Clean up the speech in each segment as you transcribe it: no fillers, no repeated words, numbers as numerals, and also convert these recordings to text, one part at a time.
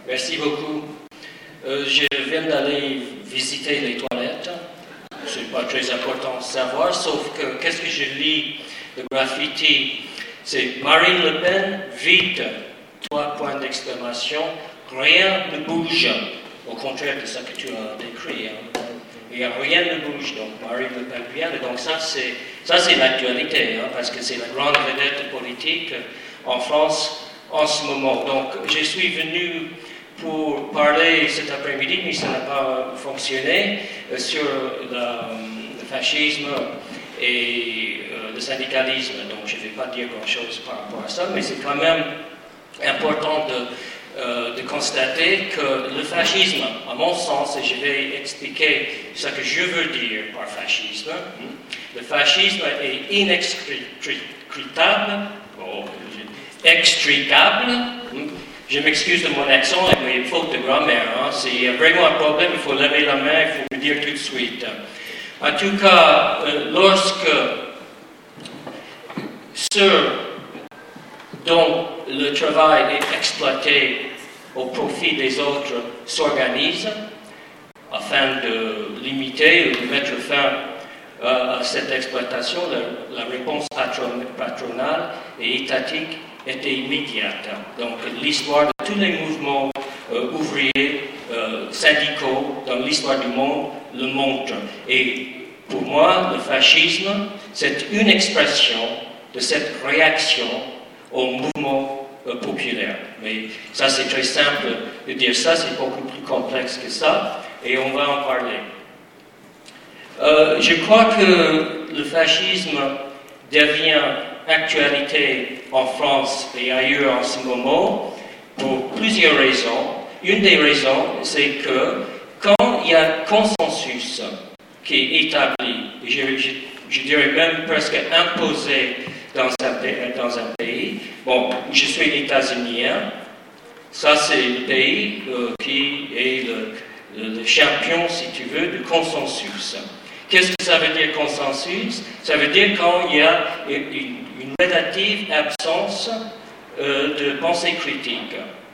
Merci beaucoup. Je viens d'aller visiter les toilettes. Ce n'est pas très important de savoir, sauf que qu'est-ce que je lis de graffiti? C'est Marine Le Pen, vite, 3 points d'exclamation, rien ne bouge. Au contraire de ce que tu as décrit. Hein. Et rien ne bouge, donc Marine Le Pen vient. Et donc ça c'est l'actualité, hein, parce que c'est la grande vedette politique en France en ce moment. Donc je suis venu pour parler cet après-midi, mais ça n'a pas fonctionné, sur le fascisme et le syndicalisme. Donc je ne vais pas dire grand-chose par rapport à ça, mais c'est quand même important de constater que le fascisme, à mon sens, et je vais expliquer ce que je veux dire par fascisme, le fascisme est extricable. Je m'excuse de mon accent et mes fautes de grammaire. Hein. S'il y a vraiment un problème, il faut lever la main, il faut me dire tout de suite. En tout cas, lorsque ceux dont le travail est exploité au profit des autres s'organisent afin de limiter ou de mettre fin à cette exploitation, la réponse patronale et étatique était immédiate. Donc l'histoire de tous les mouvements ouvriers, syndicaux dans l'histoire du monde le montre. Et pour moi, le fascisme, c'est une expression de cette réaction au mouvement populaire. Mais ça, c'est très simple de dire ça, c'est beaucoup plus complexe que ça, et on va en parler. Je crois que le fascisme devient actualité en France et ailleurs en ce moment pour plusieurs raisons. Une des raisons, c'est que quand il y a un consensus qui est établi, et je dirais même presque imposé dans un pays, bon, je suis états-unien, ça c'est le pays qui est le champion, si tu veux, du consensus. Qu'est-ce que ça veut dire consensus? Ça veut dire quand il y a une relative absence de pensée critique.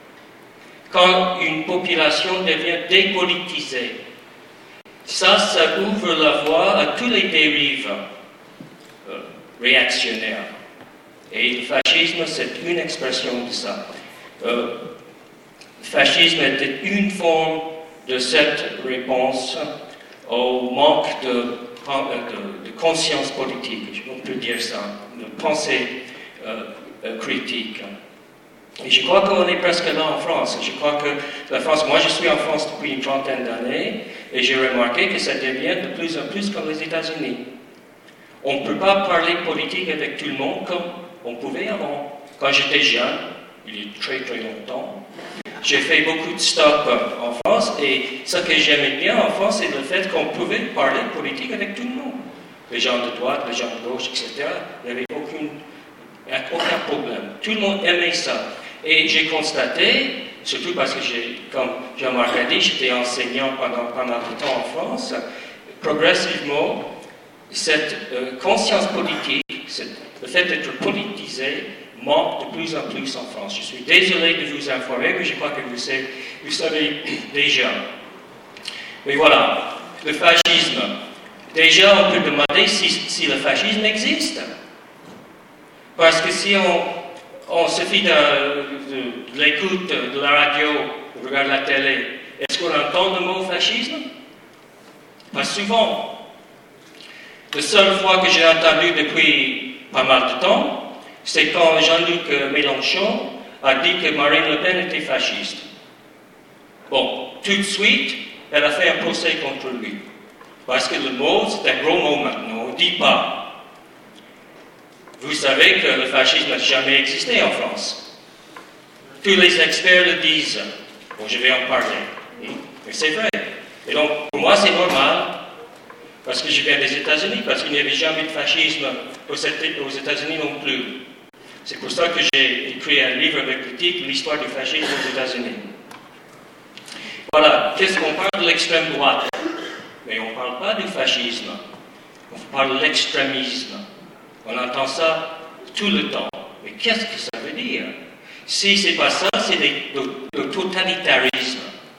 Quand une population devient dépolitisée. Ça ouvre la voie à tous les dérives réactionnaires. Et le fascisme, c'est une expression de ça. Le fascisme était une forme de cette réponse au manque de conscience politique, on peut dire ça, de pensée critique. Et je crois qu'on est presque là en France. Je crois que la France, moi je suis en France depuis une trentaine d'années, et j'ai remarqué que ça devient de plus en plus comme les États-Unis. On ne peut pas parler politique avec tout le monde comme on pouvait avant. Quand j'étais jeune, il y a très très longtemps, j'ai fait beaucoup de stops en France, et ce que j'aimais bien en France, c'est le fait qu'on pouvait parler politique avec tout le monde. Les gens de droite, les gens de gauche, etc. Il n'y avait aucun problème. Tout le monde aimait ça. Et j'ai constaté, surtout parce que comme Jean-Marc a dit, j'étais enseignant pendant pas mal de temps en France, progressivement, cette conscience politique, le fait d'être politisé, manque de plus en plus en France. Je suis désolé de vous informer, mais je crois que vous savez déjà. Mais voilà, le fascisme. Déjà, on peut demander si le fascisme existe. Parce que si on se fie de l'écoute de la radio, on regarde la télé, est-ce qu'on entend le mot fascisme? Pas souvent. La seule fois que j'ai entendu depuis pas mal de temps, c'est quand Jean-Luc Mélenchon a dit que Marine Le Pen était fasciste. Bon, tout de suite, elle a fait un procès contre lui. Parce que le mot, c'est un gros mot maintenant, on ne dit pas. Vous savez que le fascisme n'a jamais existé en France. Tous les experts le disent. Bon, je vais en parler. Mais c'est vrai. Et donc, pour moi, c'est normal. Parce que je viens des États-Unis, parce qu'il n'y avait jamais de fascisme aux États-Unis non plus. C'est pour ça que j'ai écrit un livre avec le titre « L'histoire du fascisme aux États-Unis ». Voilà, qu'est-ce qu'on parle de l'extrême droite? Mais on ne parle pas du fascisme, on parle de l'extrémisme. On entend ça tout le temps. Mais qu'est-ce que ça veut dire? Si ce n'est pas ça, c'est le totalitarisme.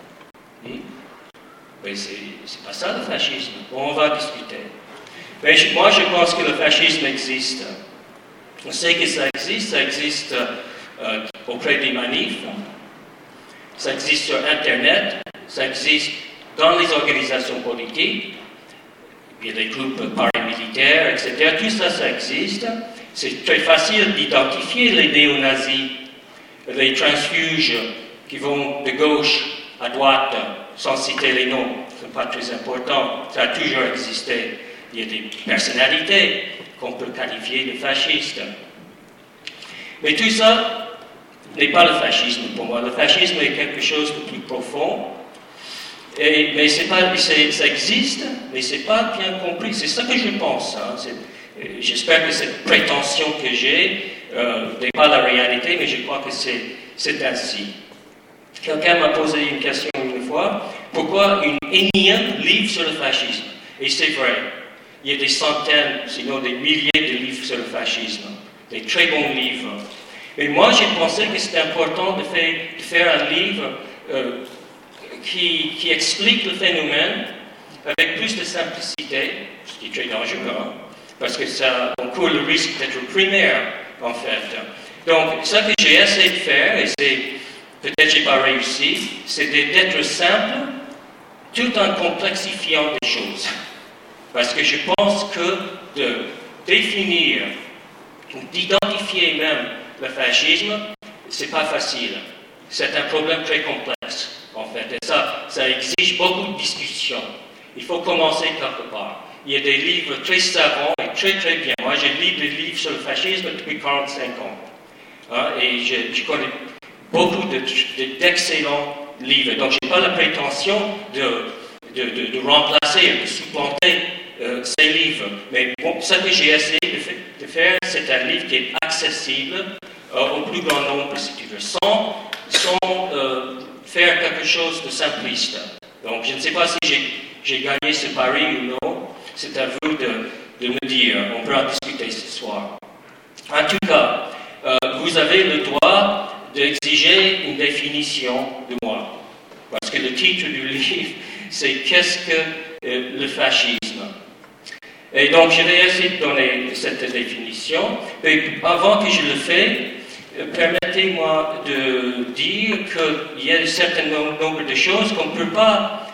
Mais ce n'est pas ça le fascisme. Bon, on va discuter. Mais moi, je pense que le fascisme existe. On sait que ça existe auprès des manifs, ça existe sur Internet, ça existe dans les organisations politiques, il y a des groupes paramilitaires, etc. Tout ça, ça existe. C'est très facile d'identifier les néo-nazis, les transfuges qui vont de gauche à droite, sans citer les noms. Ce n'est pas très important. Ça a toujours existé. Il y a des personnalités qu'on peut qualifier de fascistes. Mais tout ça n'est pas le fascisme pour moi. Le fascisme est quelque chose de plus profond. Mais ça existe, mais ce n'est pas bien compris. C'est ça que je pense. Hein. J'espère que cette prétention que j'ai n'est pas la réalité, mais je crois que c'est ainsi. Quelqu'un m'a posé une question une fois. Pourquoi une énième livre sur le fascisme? Et c'est vrai. Il y a des centaines, sinon des milliers de livres sur le fascisme. Des très bons livres. Mais moi, j'ai pensé que c'était important de faire un livre qui explique le phénomène avec plus de simplicité, ce qui est très dangereux, hein, parce que ça, on court le risque d'être primaire, en fait. Donc, ce que j'ai essayé de faire, et peut-être que je n'ai pas réussi, c'est d'être simple, tout en complexifiant les choses. Parce que je pense que de définir, d'identifier même le fascisme, c'est pas facile. C'est un problème très complexe, en fait. Et ça exige beaucoup de discussions. Il faut commencer quelque part. Il y a des livres très savants et très très bien. Moi, je lis des livres sur le fascisme depuis 45 ans. Hein, et je connais beaucoup d'excellents livres. Donc, je n'ai pas la prétention de remplacer, de supplanter ces livres. Mais bon, ce que j'ai essayé de faire, c'est un livre qui est accessible au plus grand nombre, si tu veux, sans faire quelque chose de simpliste. Donc, je ne sais pas si j'ai gagné ce pari ou non. C'est à vous de me dire. On peut en discuter ce soir. En tout cas, vous avez le droit d'exiger une définition de moi. Parce que le titre du livre, c'est « Qu'est-ce que le fascisme ?» Et donc, je vais essayer de donner cette définition. Mais avant que je le fasse, permettez-moi de dire qu'il y a un certain nombre de choses qu'on ne peut pas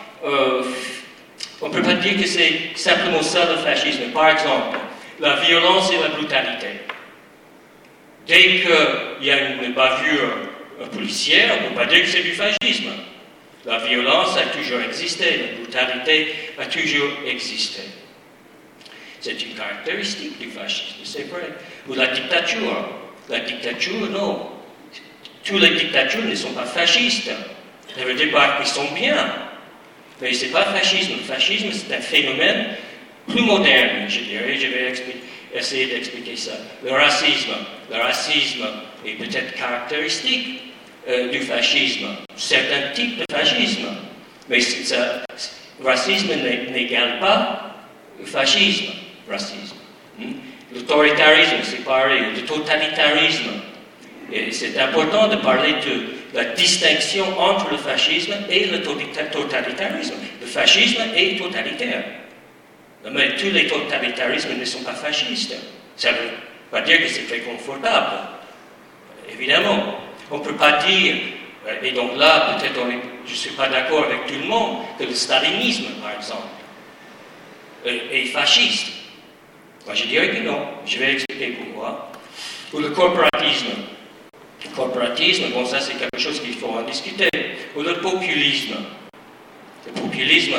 dire que c'est simplement ça le fascisme. Par exemple, la violence et la brutalité. Dès qu'il y a une bavure policière, on ne peut pas dire que c'est du fascisme. La violence a toujours existé, la brutalité a toujours existé. C'est une caractéristique du fascisme, c'est vrai. Ou la dictature. La dictature, non. Toutes les dictatures ne sont pas fascistes. Ça veut dire pas qu'ils sont bien. Mais ce n'est pas fascisme. Le fascisme, c'est un phénomène plus moderne, je dirais. Je vais essayer d'expliquer ça. Le racisme est peut-être caractéristique du fascisme. Certains types de fascisme. Mais le racisme n'égale pas le fascisme. L'autoritarisme, c'est pareil. Le totalitarisme. Et c'est important de parler de la distinction entre le fascisme et le totalitarisme. Le fascisme est totalitaire. Mais tous les totalitarismes ne sont pas fascistes. Ça ne veut pas dire que c'est très confortable. Évidemment. On ne peut pas dire, et donc là, peut-être je ne suis pas d'accord avec tout le monde, que le stalinisme, par exemple, est fasciste. Moi, je dirais que non. Je vais expliquer pourquoi. Ou le corporatisme. Le corporatisme, bon, ça, c'est quelque chose qu'il faut en discuter. Ou le populisme. Le populisme,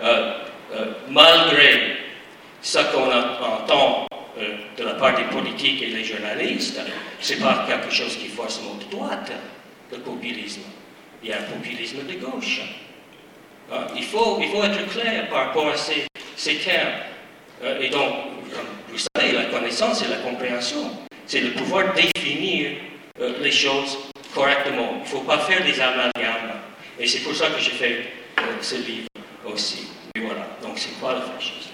malgré ce qu'on entend de la part des politiques et des journalistes, ce n'est pas quelque chose qui est forcément de droite, le populisme. Il y a un populisme de gauche. Il faut être clair par rapport à ces termes. Et donc, comme vous savez, la connaissance et la compréhension, c'est de pouvoir définir les choses correctement. Il ne faut pas faire des amalgames. Et c'est pour ça que j'ai fait ce livre aussi. Et voilà. Donc, c'est quoi le fascisme?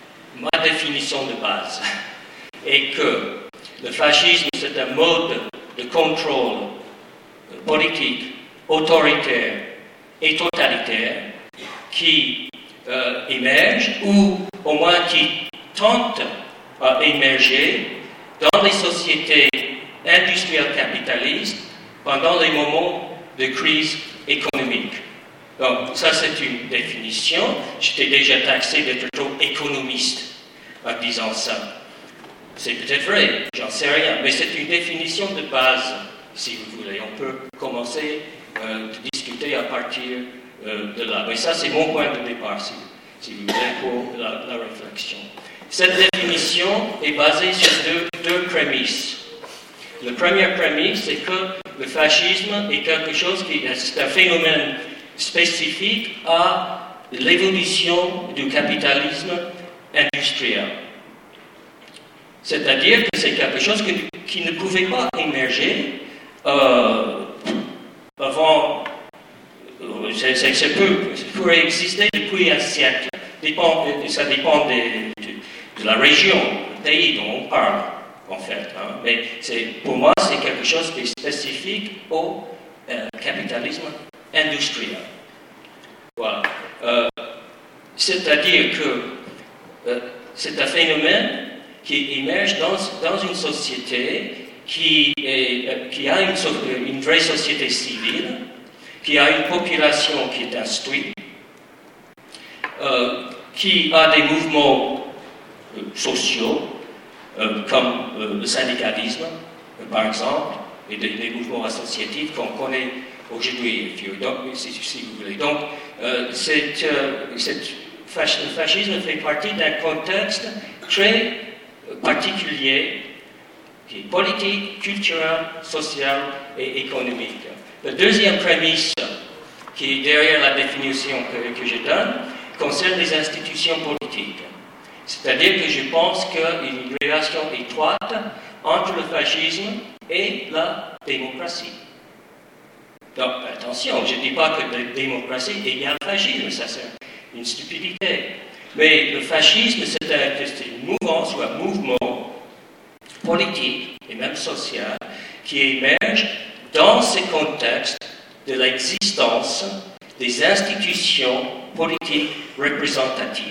Ma définition de base est que le fascisme, c'est un mode de contrôle politique, autoritaire et totalitaire qui émergent ou au moins qui tentent à émerger dans les sociétés industrielles capitalistes pendant les moments de crise économique. Donc ça c'est une définition. J'étais déjà taxé d'être trop économiste en disant ça. C'est peut-être vrai, j'en sais rien, mais c'est une définition de base, si vous voulez. On peut commencer à discuter à partir de là. Mais ça, c'est mon point de départ, si vous voulez, pour la réflexion. Cette définition est basée sur deux prémices. La première prémisse, c'est que le fascisme est quelque chose c'est un phénomène spécifique à l'évolution du capitalisme industriel. C'est-à-dire que c'est quelque chose qui ne pouvait pas émerger avant. Ça pourrait exister depuis un siècle. Ça dépend de la région, du pays dont on parle, en fait. Hein. Mais pour moi, c'est quelque chose qui est spécifique au capitalisme industriel. Voilà. C'est-à-dire que c'est un phénomène qui émerge dans une société qui a une vraie société civile, qui a une population qui est instruite, qui a des mouvements sociaux, comme le syndicalisme, par exemple, et des mouvements associatifs qu'on connaît aujourd'hui, si vous voulez. Donc, le fascisme fait partie d'un contexte très particulier, qui est politique, culturel, social et économique. La deuxième prémisse qui est derrière la définition que je donne concerne les institutions politiques. C'est-à-dire que je pense qu'il y a une relation étroite entre le fascisme et la démocratie. Donc, attention, je ne dis pas que la démocratie égale fascisme, ça c'est une stupidité. Mais le fascisme, c'est une mouvance ou un mouvement politique et même social qui émerge dans ce contexte de l'existence des institutions politiques représentatives.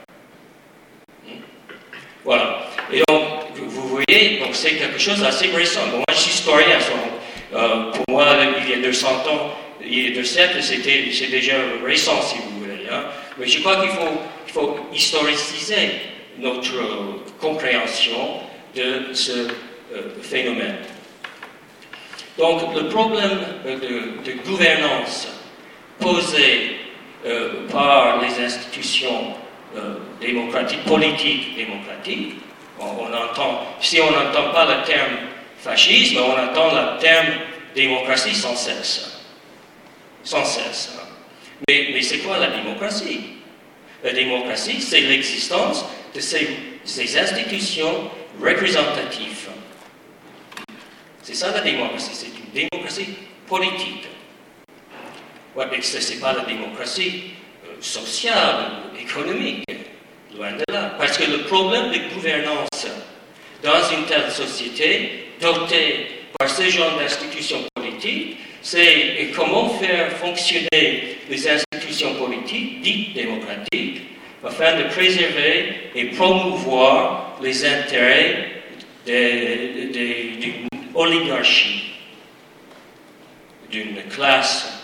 Voilà. Et donc, vous voyez, donc c'est quelque chose d'assez récent. Bon, moi, je suis historien. Pour moi, il y a 200 ans, il y a 2 siècles, c'est déjà récent, si vous voulez. Hein. Mais je crois qu'il faut historiciser notre compréhension de ce phénomène. Donc, le problème de gouvernance posé par les institutions démocratiques, politiques démocratiques, si on n'entend pas le terme fascisme, on entend le terme démocratie sans cesse. Sans cesse. Hein. Mais c'est quoi la démocratie? La démocratie, c'est l'existence de ces institutions représentatives. C'est ça la démocratie, c'est une démocratie politique. Ouais, mais ce n'est pas la démocratie sociale ou économique, loin de là. Parce que le problème de gouvernance dans une telle société, dotée par ce genre d'institutions politiques, c'est comment faire fonctionner les institutions politiques, dites démocratiques, afin de préserver et promouvoir les intérêts d'une oligarchie, d'une classe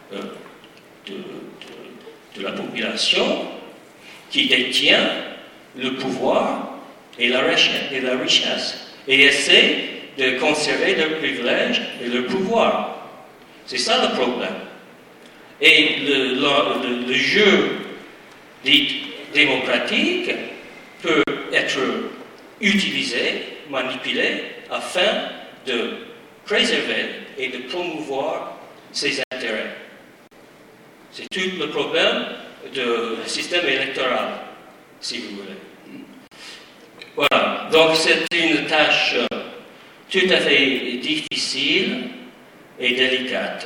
de la population qui détient le pouvoir et la richesse et essaie de conserver leurs privilèges et leur pouvoir. C'est ça le problème. Et le jeu dit démocratique peut être utilisé, manipulé, afin de préserver et de promouvoir ses intérêts. C'est tout le problème du système électoral, si vous voulez. Voilà, donc c'est une tâche tout à fait difficile et délicate.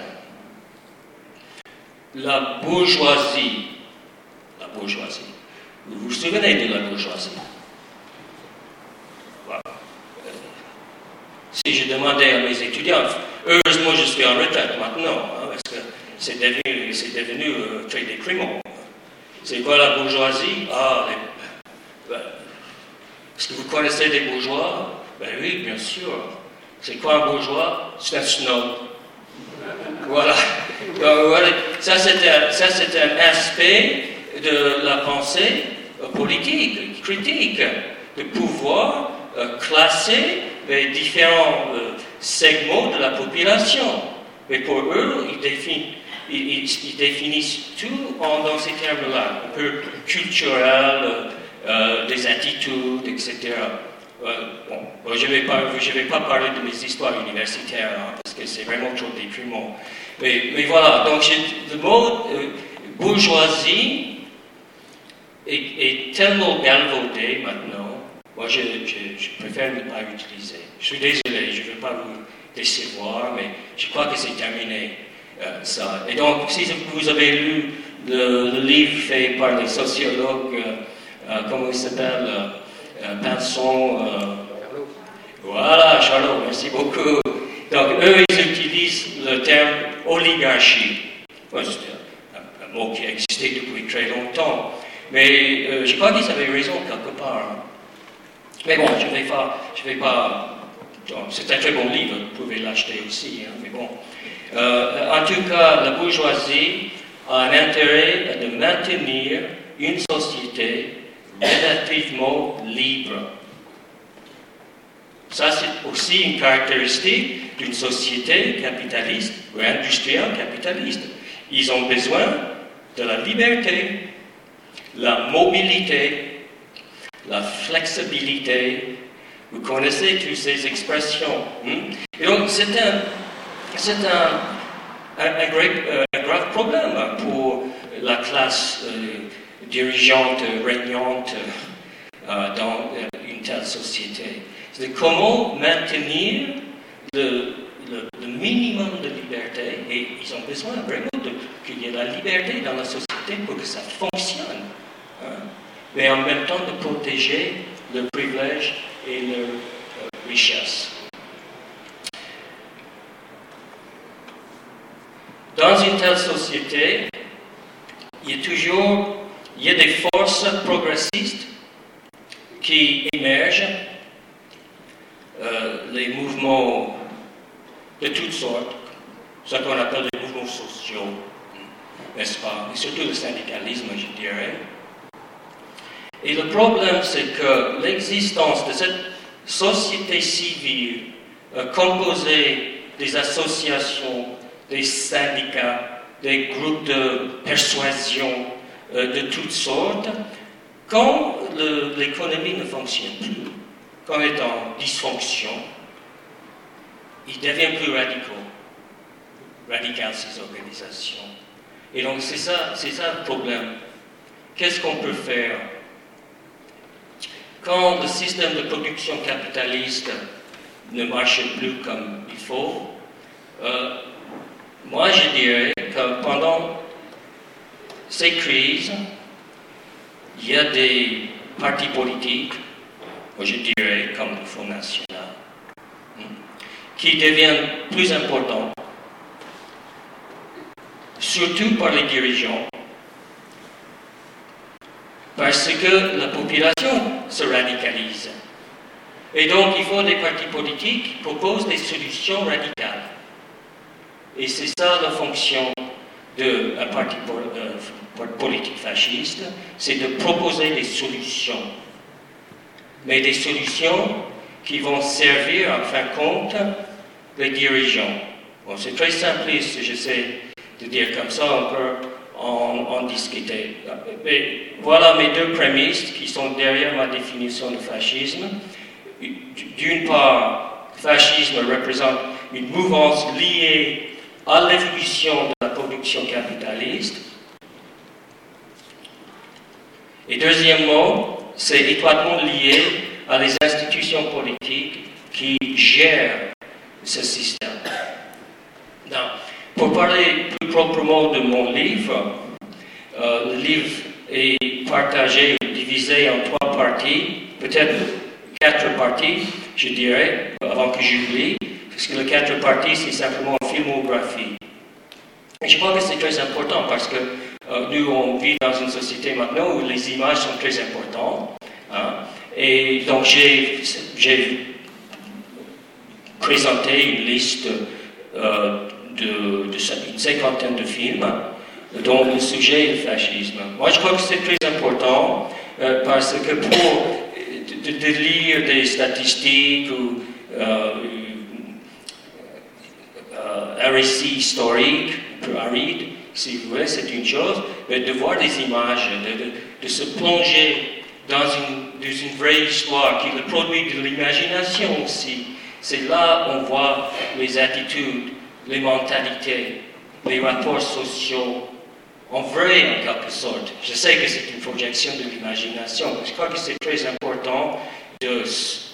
La bourgeoisie, vous vous souvenez de la bourgeoisie? Voilà. si je demandais à mes étudiants, heureusement je suis en retraite maintenant, hein, parce que c'est devenu très déprimant. C'est quoi la bourgeoisie? Est-ce que vous connaissez des bourgeois? Ben oui, bien sûr. C'est quoi un bourgeois? C'est un snob. Voilà. Donc, voilà. Ça, c'est un aspect de la pensée politique, critique, de pouvoir classer les différents segments de la population. Mais pour eux, ils définissent tout dans ces termes-là, un peu culturel, des attitudes, etc. Bon, je vais pas parler de mes histoires universitaires, hein, parce que c'est vraiment trop déprimant. Mais voilà, donc le mot bourgeoisie est tellement galvaudé maintenant, moi je préfère ne pas l'utiliser. Je suis désolé, je ne veux pas vous décevoir, mais je crois que c'est terminé, ça. Et donc, si vous avez lu le livre fait par les sociologues, comment il s'appelle, Pinson, voilà, Charlot, merci beaucoup. Donc, eux, ils utilisent le terme oligarchie. Ouais, c'est un mot qui a existé depuis très longtemps. Mais je crois qu'ils avaient raison quelque part. Hein. Mais bon, je vais pas. C'est un très bon livre, vous pouvez l'acheter aussi. Hein, mais bon. En tout cas, la bourgeoisie a un intérêt de maintenir une société relativement libre. Ça, c'est aussi une caractéristique d'une société capitaliste ou industrielle capitaliste. Ils ont besoin de la liberté, la mobilité, la flexibilité. Vous connaissez toutes ces expressions. Et donc, c'est un grave problème pour la classe dirigeante, régnante dans une telle société. C'est comment maintenir le minimum de liberté, et ils ont besoin vraiment qu'il y ait la liberté dans la société pour que ça fonctionne, hein, mais en même temps de protéger le privilège et leur richesse. Dans une telle société, il y a des forces progressistes qui émergent, les mouvements de toutes sortes, ce qu'on appelle les mouvements sociaux, n'est-ce pas? Et surtout le syndicalisme, je dirais. Et le problème, c'est que l'existence de cette société civile composée des associations, des syndicats, des groupes de persuasion de toutes sortes, quand l'économie ne fonctionne plus, quand elle est en dysfonction, ils deviennent plus radicales ces organisations. Et donc c'est ça le problème. Qu'est-ce qu'on peut faire? Quand le système de production capitaliste ne marche plus comme il faut, moi je dirais que pendant ces crises, il y a des partis politiques, je dirais comme le Front National, qui deviennent plus importants, surtout par les dirigeants, parce que la population se radicalise. Et donc, il faut des partis politiques qui proposent des solutions radicales. Et c'est ça la fonction d'un parti politique fasciste, c'est de proposer des solutions. Mais des solutions qui vont servir, en fin de compte, les dirigeants. Bon, c'est très simpliste, j'essaie de dire comme ça, on peut en discuter. Mais voilà mes deux prémices qui sont derrière ma définition de fascisme. D'une part, le fascisme représente une mouvance liée à l'évolution de la production capitaliste. Et deuxièmement, c'est étroitement lié à les institutions politiques qui gèrent ce système. Donc, pour parler plus proprement de mon livre, le livre est partagé, divisé en trois parties. Peut-être 4 parties, je dirais, avant que j'oublie, parce que les 4 parties, c'est simplement une filmographie. Et je crois que c'est très important parce que nous, on vit dans une société maintenant où les images sont très importantes. Hein, et donc, j'ai présenté une liste d'une cinquantaine de films dont le sujet est le fascisme. Moi, je crois que c'est très important parce que pour de lire des statistiques ou un récit historique, un peu aride, si vous voulez, c'est une chose, mais de voir des images, de se plonger dans une vraie histoire qui est le produit de l'imagination aussi. C'est là qu'on voit les attitudes, les mentalités, les rapports sociaux, en vrai en quelque sorte. Je sais que c'est une projection de l'imagination, mais je crois que c'est très important de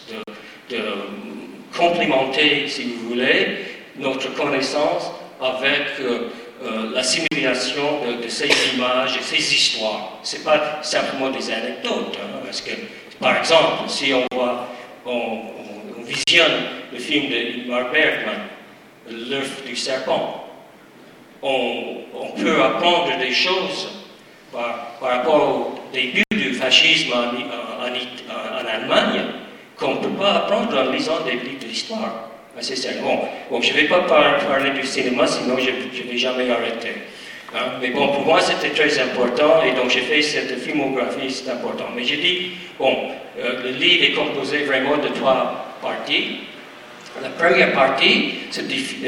complémenter, si vous voulez, notre connaissance avec la simulation de ces images et ces histoires. Ce n'est pas simplement des anecdotes, hein, parce que, par exemple, si on visionne le film de Ingmar Bergman, L'œuf du serpent, on peut apprendre des choses par rapport au début du fascisme en Allemagne qu'on ne peut pas apprendre en lisant des livres d'histoire. C'est ça. Bon, je ne vais pas parler du cinéma, sinon je ne vais jamais arrêter. Hein? Mais bon, pour moi, c'était très important, et donc j'ai fait cette filmographie, c'est important. Mais j'ai dit, le livre est composé vraiment de 3 parties. La première partie, c'est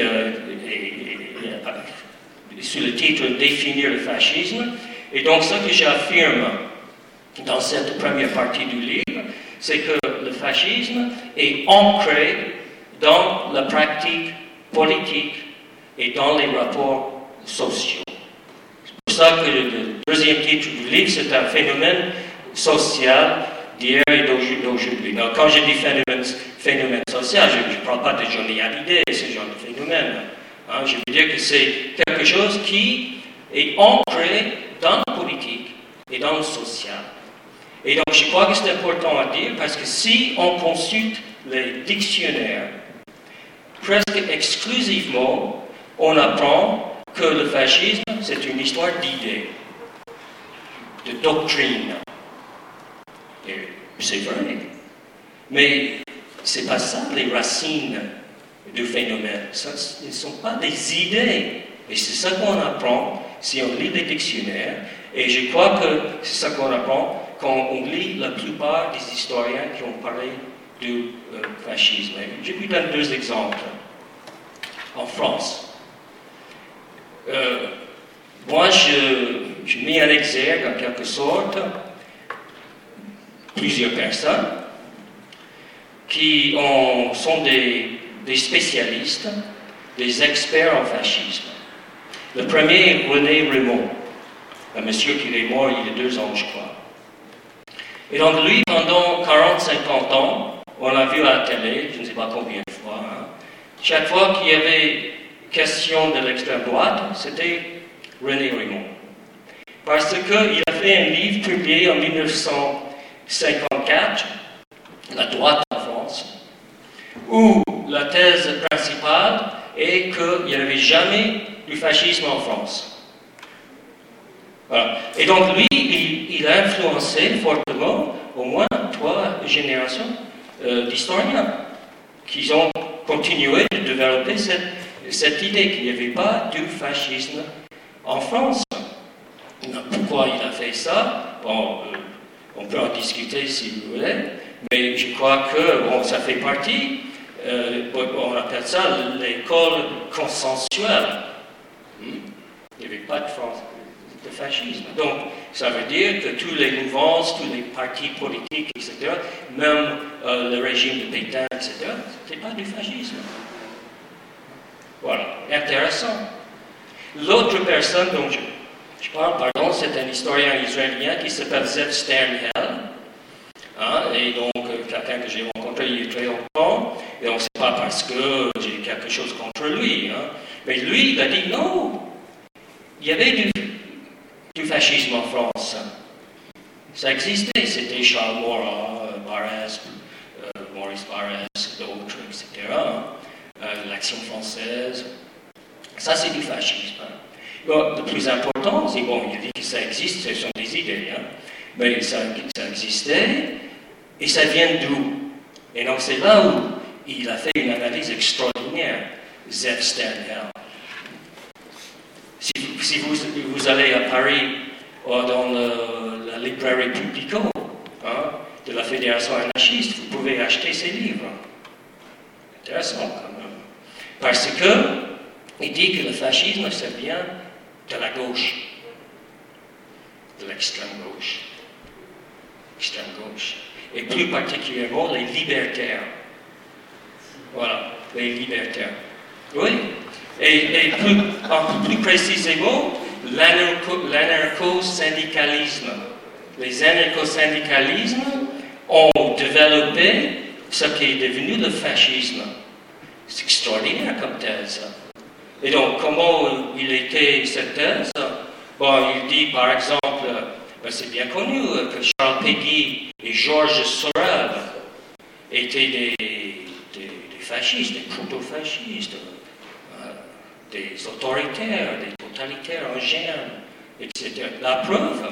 sous le titre « Définir le fascisme ». Et donc, ce que j'affirme dans cette première partie du livre, c'est que le fascisme est ancré dans la pratique politique et dans les rapports sociaux. C'est pour ça que le deuxième titre du livre, c'est un phénomène social d'hier et d'aujourd'hui. Quand je dis phénomène social, je ne parle pas de Johnny Hallyday, ce genre de phénomène. Hein, je veux dire que c'est quelque chose qui est ancré dans la politique et dans le social. Et donc, je crois que c'est important à dire parce que si on consulte les dictionnaires, presque exclusivement, on apprend que le fascisme, c'est une histoire d'idées, de doctrine. Et c'est vrai. Mais ce n'est pas ça les racines du phénomène. Ce ne sont pas des idées. Et c'est ça qu'on apprend si on lit les dictionnaires. Et je crois que c'est ça qu'on apprend quand on lit la plupart des historiens qui ont parlé du fascisme. Je vous donne 2 exemples. En France, moi, je mets en exergue, en quelque sorte, plusieurs personnes qui sont des spécialistes, des experts en fascisme. Le premier est René Raymond, un monsieur qui est mort il y a 2 ans, je crois. Et donc lui, pendant 40-50 ans, on l'a vu à la télé, je ne sais pas combien de fois, hein, chaque fois qu'il y avait question de l'extrême droite, c'était René Raymond. Parce qu'il a fait un livre publié en 1954, La droite en France, où la thèse principale est qu'il n'y avait jamais du fascisme en France. Voilà. Et donc lui, il a influencé fortement au moins 3 générations d'historiens qui ont continué de développer cette idée qu'il n'y avait pas du fascisme en France. Pourquoi il a fait ça? Bon, on peut en discuter si vous voulez, mais je crois que ça fait partie, on appelle ça l'école consensuelle. Il n'y avait pas de fascisme. Donc, ça veut dire que toutes les mouvances, tous les partis politiques, etc., même le régime de Pétain, etc., ce n'était pas du fascisme. Voilà, intéressant. L'autre personne dont je parle, c'est un historien israélien qui s'appelle Zev Sternhell, hein, et donc quelqu'un que j'ai rencontré il y a très longtemps, et donc c'est pas parce que j'ai quelque chose contre lui, hein, mais lui, il a dit non, il y avait du fascisme en France. Ça existait, c'était Charles Maurras, Barès, disparaissent, d'autres, etc. L'Action française. Ça, c'est du fascisme. Bon, le plus important, c'est bon, il dit que ça existe, ce sont des idées, mais ça existait, et ça vient d'où? Et donc, c'est là où il a fait une analyse extraordinaire, Zev Sternhell. Si vous allez à Paris, dans la librairie Publico, de la Fédération anarchiste, vous pouvez acheter ces livres. Intéressant, quand même. Parce que il dit que le fascisme, ça vient de la gauche, de l'extrême gauche. Extrême gauche. Et plus particulièrement les libertaires. Voilà, les libertaires. Oui. Et plus précisément, l'anarcho-syndicalisme. Les anarcho-syndicalismes ont développé ce qui est devenu le fascisme. C'est extraordinaire comme thèse. Et donc, comment il était cette thèse? Bon, il dit par exemple, c'est bien connu que Charles Péguy et Georges Sorel étaient des fascistes, des proto-fascistes, des autoritaires, des totalitaires en germe, etc. La preuve,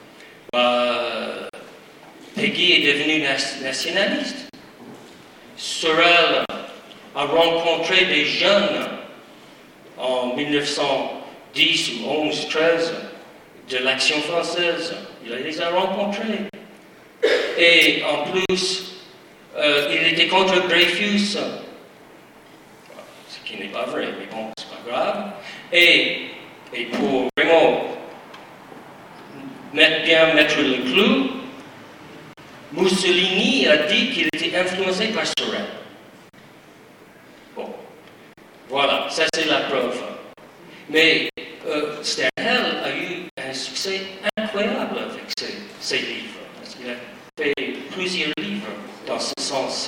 Péguy est devenu nationaliste. Sorel a rencontré des jeunes en 1910 ou 11, 13 de l'Action française. Il les a rencontrés. Et en plus, il était contre Dreyfus, ce qui n'est pas vrai, mais bon, c'est pas grave. Et pour vraiment bien mettre le clou, Mussolini a dit qu'il était influencé par Sorel. Bon, voilà, ça c'est la preuve. Mais Sternhell a eu un succès incroyable avec ses livres, parce qu'il a fait plusieurs livres dans ce sens.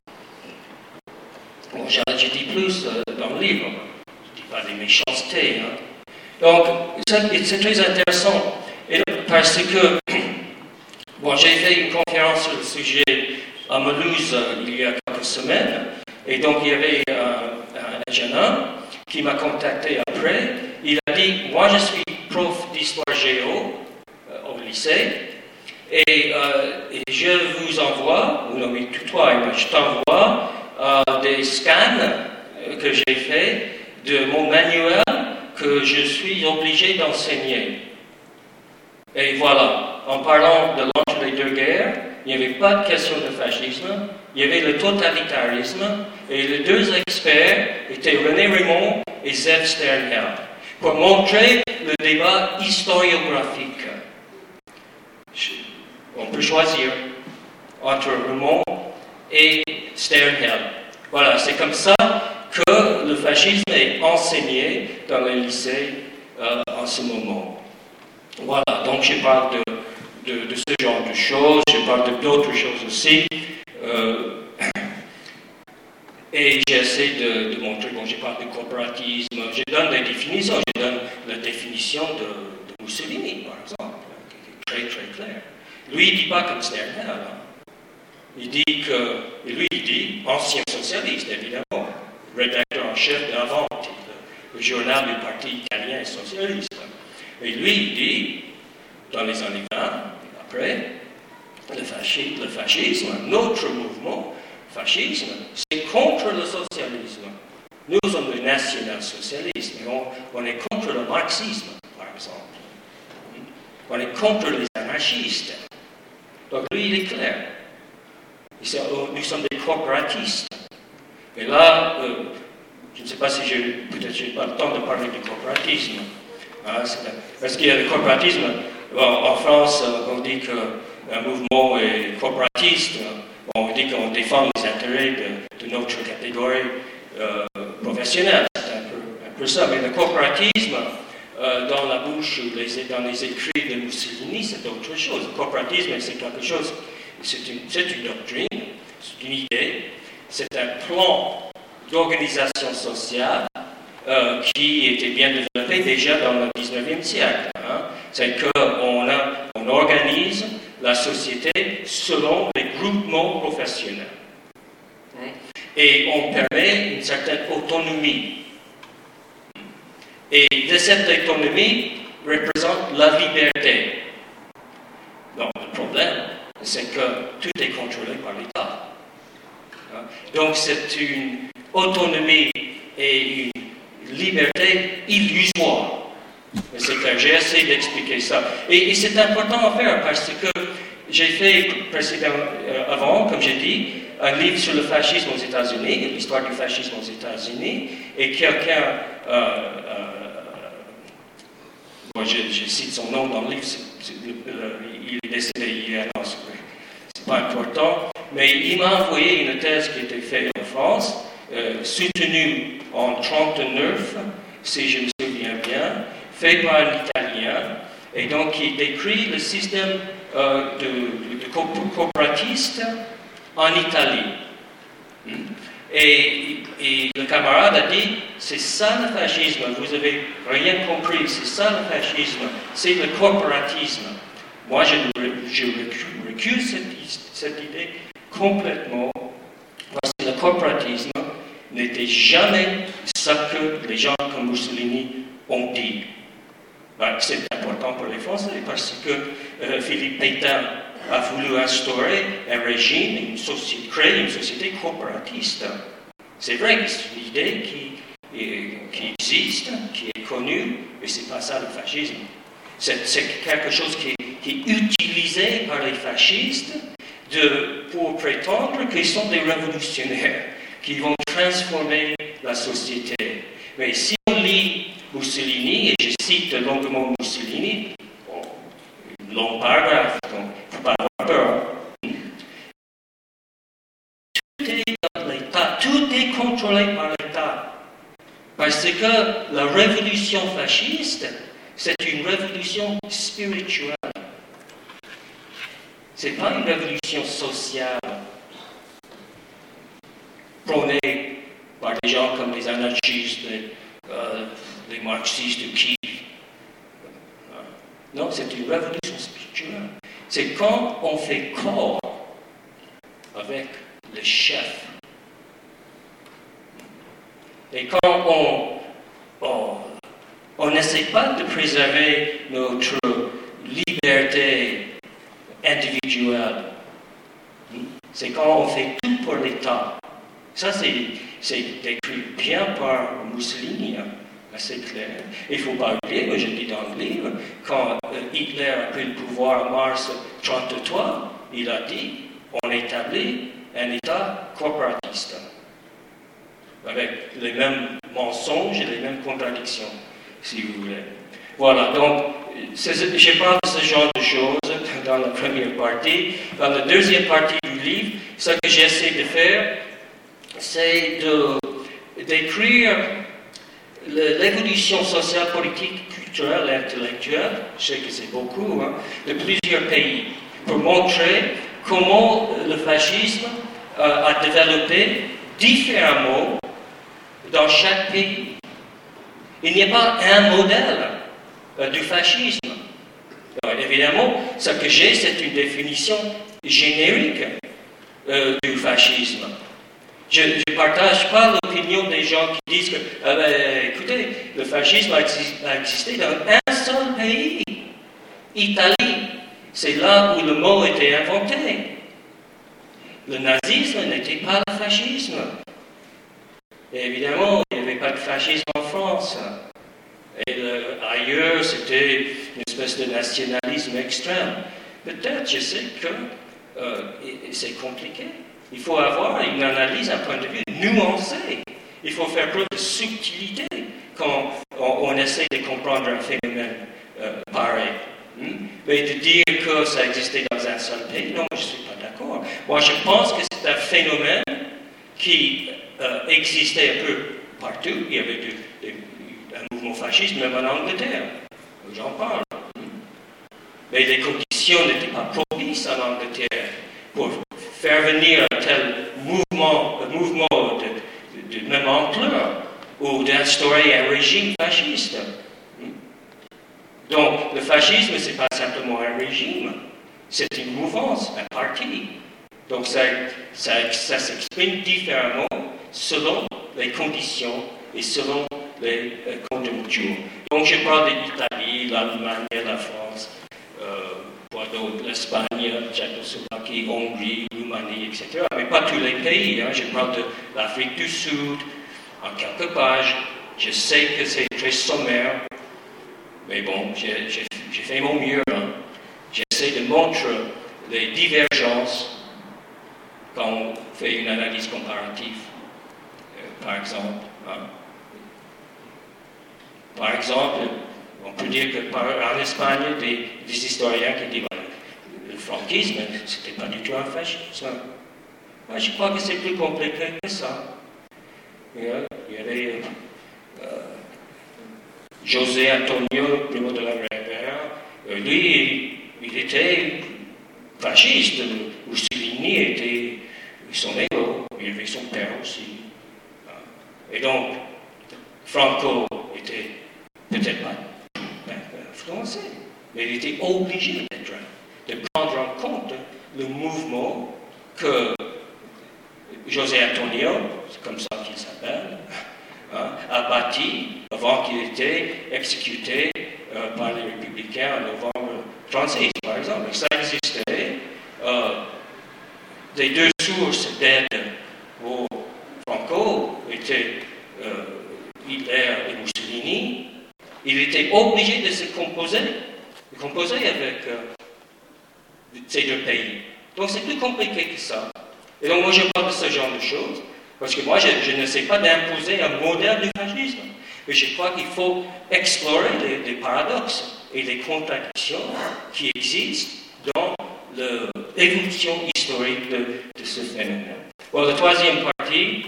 Bon, je dis plus dans le livre, je ne dis pas des méchancetés. Donc, c'est très intéressant, et parce que bon, j'ai fait une conférence sur le sujet à Mulhouse il y a quelques semaines, et donc il y avait un jeune homme qui m'a contacté après. Il a dit, moi je suis prof d'histoire géo au lycée, et je vous envoie, vous nommez tutoie, je t'envoie des scans que j'ai fait de mon manuel que je suis obligé d'enseigner. Et voilà, en parlant de l'entre-les-deux-guerres, il n'y avait pas de question de fascisme, il y avait le totalitarisme, et les deux experts étaient René Raymond et Zev Sternhell, pour montrer le débat historiographique. On peut choisir entre Raymond et Sternhell. Voilà, c'est comme ça que le fascisme est enseigné dans les lycées en ce moment. Voilà, donc je parle de ce genre de choses, je parle d'autres choses aussi. Et j'essaie de montrer, bon, je parle de corporatisme, je donne des définitions, je donne la définition de Mussolini, par exemple, qui est très très claire. Lui, il ne dit pas comme Sternhell. Il dit ancien socialiste, évidemment, rédacteur en chef de Avanti, le journal du parti italien socialiste. Et lui, il dit, dans les années 20, après, le fascisme, notre mouvement, fascisme, c'est contre le socialisme. Nous sommes le national-socialisme, mais on est contre le marxisme, par exemple. On est contre les anarchistes. Donc lui, il est clair. Nous sommes des corporatistes. Et là, je ne sais pas si peut-être je n'ai pas le temps de parler du corporatisme. Parce qu'il y a le corporatisme. En France, on dit qu'un mouvement est corporatiste. On dit qu'on défend les intérêts de notre catégorie professionnelle. C'est un peu ça. Mais le corporatisme, dans la bouche, dans les écrits de Mussolini, c'est autre chose. Le corporatisme, c'est quelque chose. C'est une doctrine, c'est une idée, c'est un plan d'organisation sociale qui était bien développé déjà dans le 19e siècle. C'est qu'on organise la société selon les groupements professionnels. et on permet une certaine autonomie. Et de cette autonomie représente la liberté. Donc le problème, c'est que tout est contrôlé par l'État. Donc c'est une autonomie et une liberté illusoire. C'est clair, j'ai essayé d'expliquer ça. Et c'est important à faire parce que j'ai fait avant, comme j'ai dit, un livre sur le fascisme aux États-Unis, l'histoire du fascisme aux États-Unis, et quelqu'un, je cite son nom dans le livre, il est décédé hier, non, c'est pas important, mais il m'a envoyé une thèse qui était faite en France, soutenue en 1939, si je me souviens bien, fait par un Italien, et donc qui décrit le système de corporatiste en Italie. Et le camarade a dit, c'est ça le fascisme, vous avez rien compris, c'est ça le fascisme, c'est le corporatisme. Moi, je recule cette idée complètement, parce que le corporatisme n'était jamais ça que les gens comme Mussolini ont dit. Ben, c'est important pour les Français parce que Philippe Pétain a voulu instaurer un régime, créer une société corporatiste. C'est vrai que c'est une idée qui existe, qui est connue, mais ce n'est pas ça le fascisme. C'est quelque chose qui est utilisé par les fascistes pour prétendre qu'ils sont des révolutionnaires, qui vont transformer la société. Mais si on lit Mussolini, et je cite longuement Mussolini, long paragraphe, donc il ne faut pas avoir peur. Tout est dans l'État, tout est contrôlé par l'État. Parce que la révolution fasciste, c'est une révolution spirituelle. Ce n'est pas une révolution sociale prônée par des gens comme les anarchistes, les marxistes qui... Non, c'est une révolution spirituelle. C'est quand on fait corps avec le chef. Et quand on n'essaie pas de préserver notre liberté individuelle. C'est quand on fait tout pour l'État. Ça, c'est décrit bien par Mussolini, assez clair. Il ne faut pas oublier, moi je dis dans le livre, quand Hitler a pris le pouvoir en mars 1933, il a dit on établit un État corporatiste, avec les mêmes mensonges et les mêmes contradictions, si vous voulez. Voilà, donc, je parle de ce genre de choses dans la première partie. Dans la deuxième partie du livre, ce que j'essaie de faire, c'est d'écrire l'évolution sociale, politique, culturelle et intellectuelle, je sais que c'est beaucoup, de plusieurs pays, pour montrer comment le fascisme a développé différemment dans chaque pays. Il n'y a pas un modèle du fascisme. Alors, évidemment, ce que j'ai, c'est une définition générique du fascisme. Je ne partage pas l'opinion des gens qui disent que, écoutez, le fascisme a existé dans un seul pays, Italie. C'est là où le mot a été inventé. Le nazisme n'était pas le fascisme. Et évidemment, il n'y avait pas de fascisme en France. Et ailleurs, c'était une espèce de nationalisme extrême. Peut-être, je sais que c'est compliqué. Il faut avoir une analyse, un point de vue nuancé. Il faut faire preuve de subtilité quand on essaie de comprendre un phénomène pareil. Mais de dire que ça existait dans un seul pays, non, je ne suis pas d'accord. Moi, je pense que c'est un phénomène qui existait un peu partout. Il y avait un mouvement fasciste, même en Angleterre. J'en parle. Mais les conditions n'étaient pas propices en Angleterre pour faire venir un tel mouvement de même ampleur ou d'instaurer un régime fasciste. Donc, le fascisme, ce n'est pas simplement un régime, c'est une mouvance, un parti. Donc, ça s'exprime différemment selon les conditions et selon les conjonctures. Donc je parle de l'Italie, l'Allemagne, la France, quoi d'autre, l'Espagne, Tchécoslovaquie, Hongrie, Roumanie, etc. Mais pas tous les pays. Hein. Je parle de l'Afrique du Sud, en quelques pages. Je sais que c'est très sommaire, mais bon, j'ai fait mon mieux. Hein. J'essaie de montrer les divergences quand on fait une analyse comparative, par exemple. Hein. Par exemple, on peut dire qu'en Espagne, des historiens qui disent que le franquisme, ce n'était pas du tout un fascisme. Moi, je crois que c'est plus compliqué que ça. Il y avait José Antonio Primo de la Rivera. Lui, il était fasciste. Mussolini était son héros. Il avait son père aussi. Et donc, Franco était peut-être pas français, mais il était obligé de prendre en compte le mouvement que José Antonio, c'est comme ça qu'il s'appelle, a bâti avant qu'il était exécuté par les républicains en novembre 1936, par exemple. Et ça existait. Les deux sources d'aide au Franco étaient Hitler et Mussolini. Il était obligé de se composer avec ces deux pays. Donc c'est plus compliqué que ça. Et donc moi je parle de ce genre de choses, parce que moi je ne sais pas d'imposer un modèle du fascisme. Mais je crois qu'il faut explorer les paradoxes et les contradictions qui existent dans l'évolution historique de ce phénomène. Bon, la troisième partie,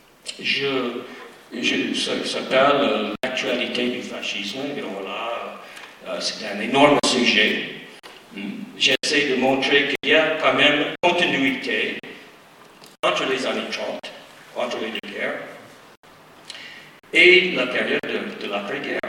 ça s'appelle l'actualité du fascisme. Et voilà, c'est un énorme sujet. J'essaie de montrer qu'il y a quand même continuité entre les années 30, entre les deux guerres, et la période de l'après-guerre.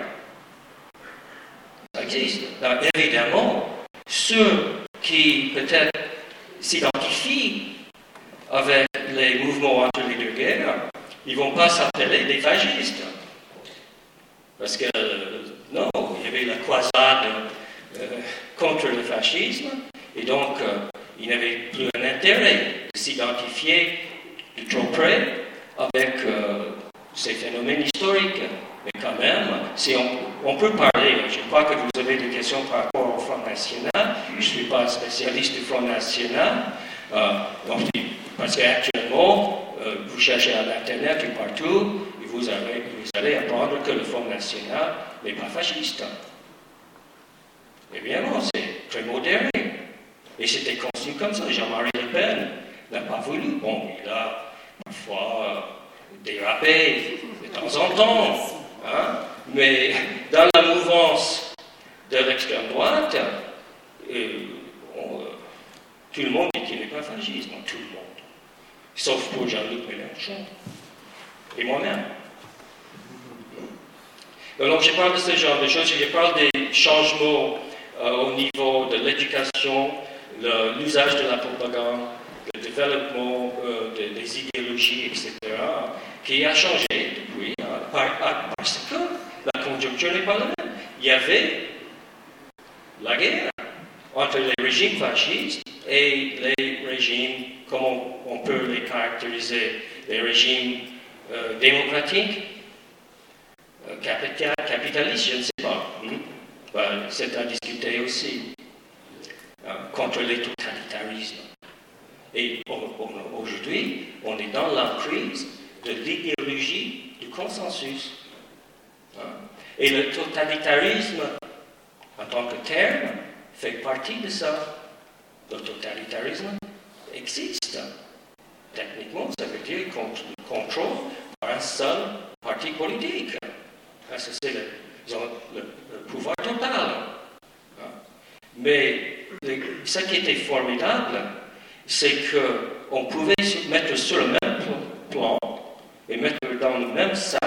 Ça existe. Alors, évidemment, ceux qui peut-être s'identifient avec les mouvements entre les deux guerres, ils ne vont pas s'appeler des fascistes. Parce que, non, il y avait la croisade contre le fascisme, et donc il n'avait plus un intérêt de s'identifier de trop près avec ces phénomènes historiques. Mais quand même, si on peut parler, je crois que vous avez des questions par rapport au Front National, je ne suis pas un spécialiste du Front National, parce qu'actuellement, vous cherchez à l'Internet et partout, et vous allez apprendre que le Front National n'est pas fasciste. Évidemment, c'est très modéré. Et c'était conçu comme ça. Jean-Marie Le Pen n'a pas voulu. Bon, il a parfois dérapé de temps en temps. Hein? Mais dans la mouvance de l'extrême droite, tout le monde dit qu'il n'est pas fasciste. Non, tout le monde. Sauf pour Jean-Luc Mélenchon. Et moi-même. Donc, je parle de ce genre de choses. Je parle des changements au niveau de l'éducation, l'usage de la propagande, le développement des idéologies, etc., qui a changé depuis, parce que la conjoncture n'est pas la même. Il y avait la guerre entre les régimes fascistes et les régimes, comment on peut les caractériser, les régimes démocratiques, capitalistes, je ne sais pas. C'est à discuter aussi contre les totalitarismes. Et aujourd'hui, on est dans la crise de l'idéologie du consensus. Et le totalitarisme, en tant que terme, fait partie de ça. Le totalitarisme existe. Techniquement, ça veut dire le contrôle par un seul parti politique. Ça, c'est le pouvoir total. Mais ce qui était formidable, c'est qu'on pouvait se mettre sur le même plan et mettre dans le même sac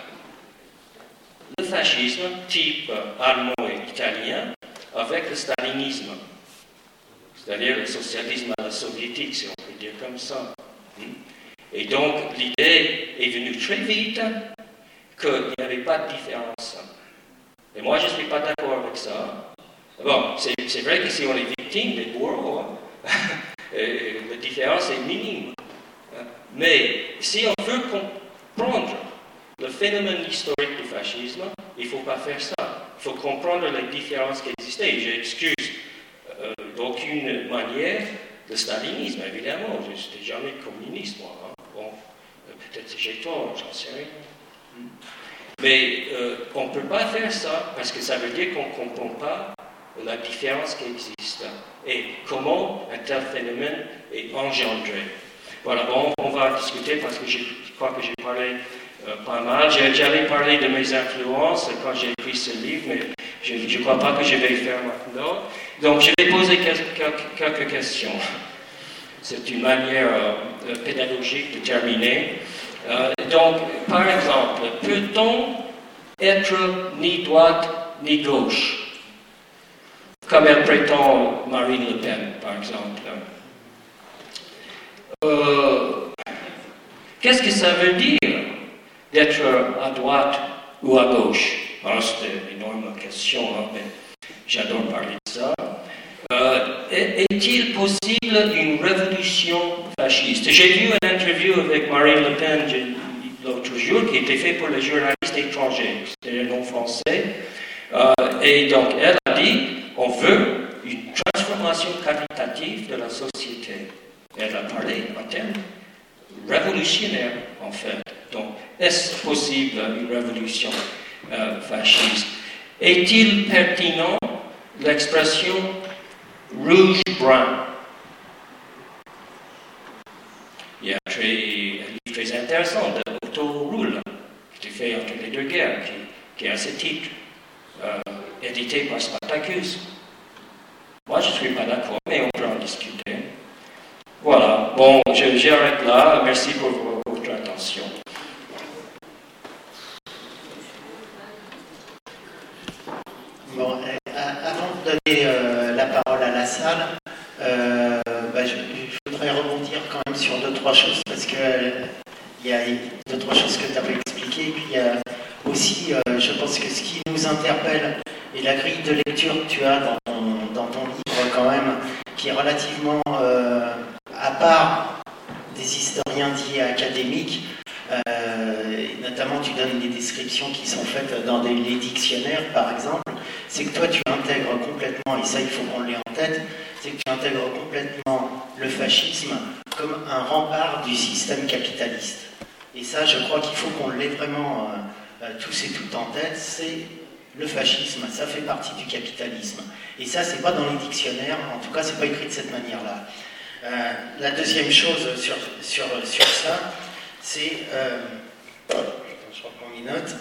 le fascisme type allemand et italien avec le stalinisme, c'est-à-dire le socialisme à la soviétique, si on peut dire comme ça. Et donc, l'idée est venue très vite qu'il n'y avait pas de différence. Et moi, je ne suis pas d'accord avec ça. Bon, c'est vrai que si on est victime des bourreaux, la différence est minime. Mais si on veut comprendre le phénomène historique du fascisme, il ne faut pas faire ça. Il faut comprendre les différences qui existaient. J'excuse d'aucune manière le stalinisme, évidemment. Je n'étais jamais communiste, moi. Hein. Bon, peut-être que j'ai tort, j'en sais rien. Mais on ne peut pas faire ça parce que ça veut dire qu'on ne comprend pas la différence qui existe et comment un tel phénomène est engendré. Voilà, bon, on va discuter parce que je crois que j'ai parlé pas mal. J'allais parler de mes influences quand j'ai écrit ce livre, mais je ne crois pas que je vais le faire maintenant. Donc, je vais poser quelques questions. C'est une manière pédagogique de terminer. Donc, par exemple, peut-on être ni droite ni gauche, comme elle prétend Marine Le Pen, par exemple? Qu'est-ce que ça veut dire d'être à droite ou à gauche? Alors, c'est une énorme question, hein, mais j'adore parler de ça. Est-il possible une révolution fasciste? J'ai vu une interview avec Marine Le Pen l'autre jour qui était faite pour les journalistes étrangers. C'était un nom français. Et donc, elle a dit on veut une transformation qualitative de la société. Elle a parlé en termes révolutionnaires, en fait. Donc, est-ce possible une révolution fasciste? Est-il pertinent l'expression rouge-brun? Il y a un livre très intéressant d'Otto Ruhl, qui était fait entre les deux guerres, qui a ce titre, édité par Spartacus. Moi, je ne suis pas d'accord, mais on peut en discuter. Voilà, bon, j'arrête là. Merci pour votre attention. Bon, avant de donner la parole à la salle, je voudrais rebondir quand même sur 2-3 choses, parce qu'il y a 2-3 choses que tu avais expliquées, et puis il y a aussi, je pense que ce qui nous interpelle, et la grille de lecture que tu as dans ton livre quand même, qui est relativement, à part des historiens dits académiques, notamment tu donnes des descriptions qui sont faites dans les dictionnaires par exemple, c'est que toi tu intègres complètement, et ça il faut qu'on l'ait en tête, c'est que tu intègres complètement le fascisme comme un rempart du système capitaliste. Et ça je crois qu'il faut qu'on l'ait vraiment tous et toutes en tête, c'est le fascisme, ça fait partie du capitalisme. Et ça c'est pas dans les dictionnaires, en tout cas c'est pas écrit de cette manière-là. La deuxième chose sur ça, c'est... je reprends mes notes.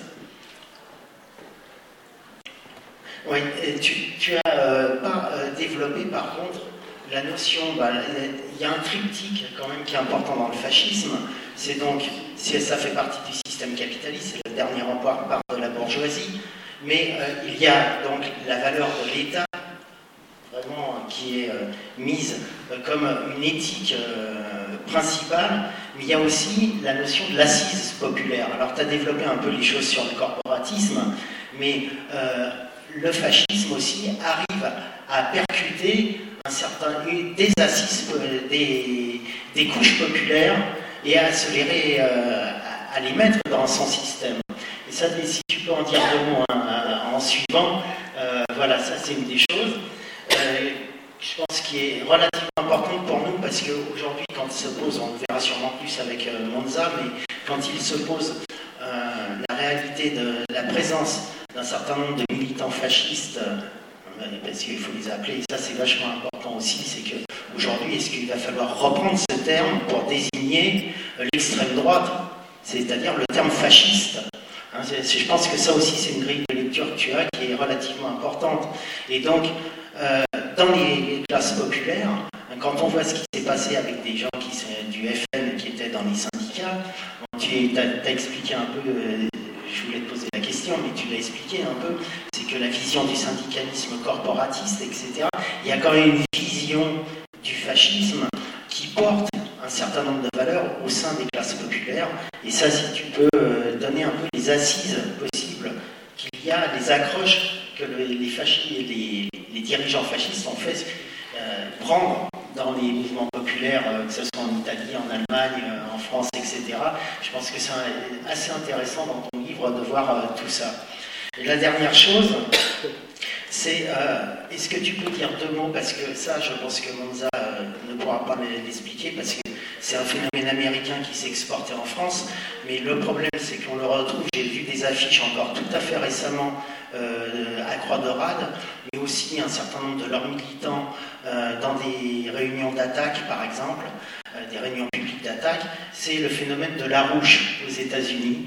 Oui, tu as pas développé par contre la notion... il y a un triptyque quand même qui est important dans le fascisme, c'est donc, ça fait partie du système capitaliste, c'est le dernier rempart de la bourgeoisie, mais il y a donc la valeur de l'État, vraiment qui est mise comme une éthique principale, mais il y a aussi la notion de l'assise populaire. Alors tu as développé un peu les choses sur le corporatisme, mais le fascisme aussi arrive à percuter des assises, des couches populaires et à à les mettre dans son système. Et ça, si tu peux en dire 2 mots en suivant, voilà, ça c'est une des choses. Je pense qui est relativement importante pour nous parce qu'aujourd'hui, quand il se pose, on le verra sûrement plus avec Monza, mais quand il se pose la réalité de la présence d'un certain nombre de militants fascistes, parce qu'il faut les appeler, et ça c'est vachement important aussi, c'est qu'aujourd'hui, est-ce qu'il va falloir reprendre ce terme pour désigner l'extrême droite, c'est-à-dire le terme fasciste? Je pense que ça aussi c'est une grille de lecture que tu as qui est relativement importante. Et donc, dans les classes populaires, quand on voit ce qui s'est passé avec des gens du FN qui étaient dans les syndicats, tu as expliqué un peu, je voulais te poser la question, mais tu l'as expliqué un peu, c'est que la vision du syndicalisme corporatiste, etc., il y a quand même une vision du fascisme qui porte un certain nombre de valeurs au sein des classes populaires. Et ça, si tu peux donner un peu les assises possibles qu'il y a, les accroches que les dirigeants fascistes ont fait prendre dans les mouvements populaires, que ce soit en Italie, en Allemagne, en France, etc. Je pense que c'est assez intéressant dans ton livre de voir tout ça. Et la dernière chose, c'est, est-ce que tu peux dire 2 mots, parce que ça, je pense que Monza ne pourra pas l'expliquer, parce que c'est un phénomène américain qui s'est exporté en France, mais le problème, c'est qu'on le retrouve, j'ai vu des affiches encore tout à fait récemment à Croix-de-Rade, mais aussi un certain nombre de leurs militants dans des réunions d'attaque, par exemple, des réunions publiques d'attaque, c'est le phénomène de la rouge aux États-Unis.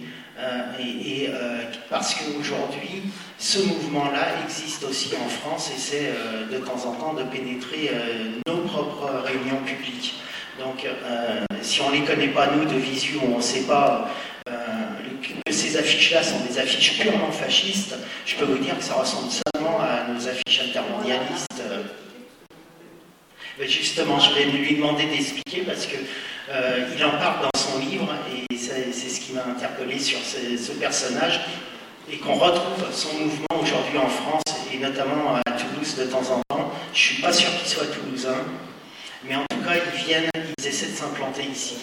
Parce qu'aujourd'hui, ce mouvement-là existe aussi en France et c'est de temps en temps de pénétrer nos propres réunions publiques. Donc, si on ne les connaît pas, nous, de visu, on ne sait pas que ces affiches-là sont des affiches purement fascistes, je peux vous dire que ça ressemble seulement à nos affiches intermondialistes. Mais justement, je vais lui demander d'expliquer parce que il en parle dans son livre et c'est ce qui m'a interpellé sur ce personnage et qu'on retrouve son mouvement aujourd'hui en France et notamment à Toulouse de temps en temps. Je ne suis pas sûr qu'il soit toulousain, mais en tout cas, ils essaient de s'implanter ici.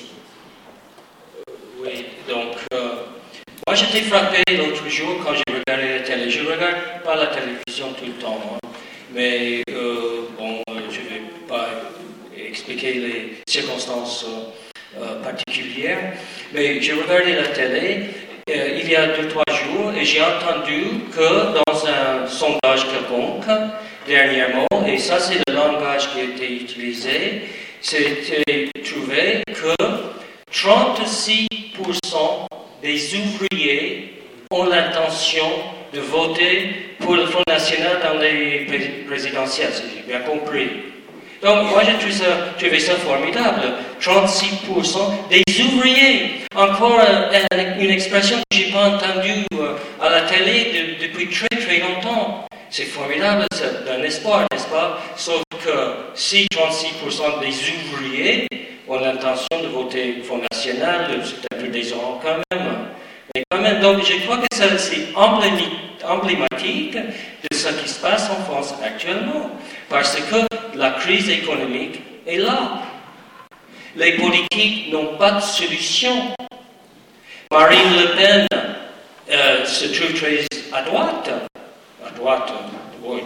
Oui, donc, moi j'étais frappé l'autre jour quand j'ai regardé la télé. Je ne regarde pas la télévision tout le temps, hein, mais je ne vais pas expliquer les circonstances particulières, mais j'ai regardé la télé il y a 2-3 jours et j'ai entendu que dans un sondage quelconque, dernièrement, et ça c'est le langage qui a été utilisé, c'était trouvé que 36% des ouvriers ont l'intention de voter pour le Front National dans les présidentielles, si j'ai bien compris. Donc, moi, j'ai trouvé ça formidable. 36% des ouvriers. Encore une expression que je n'ai pas entendue à la télé depuis très, très longtemps. C'est formidable, c'est un espoir, n'est-ce pas? Sauf que si 36% des ouvriers ont l'intention de voter Front National, c'est un peu désolant quand même. Mais quand même, donc, je crois que c'est emblématique de ce qui se passe en France actuellement. Parce que la crise économique est là. Les politiques n'ont pas de solution. Marine Le Pen se trouve très à droite, oui,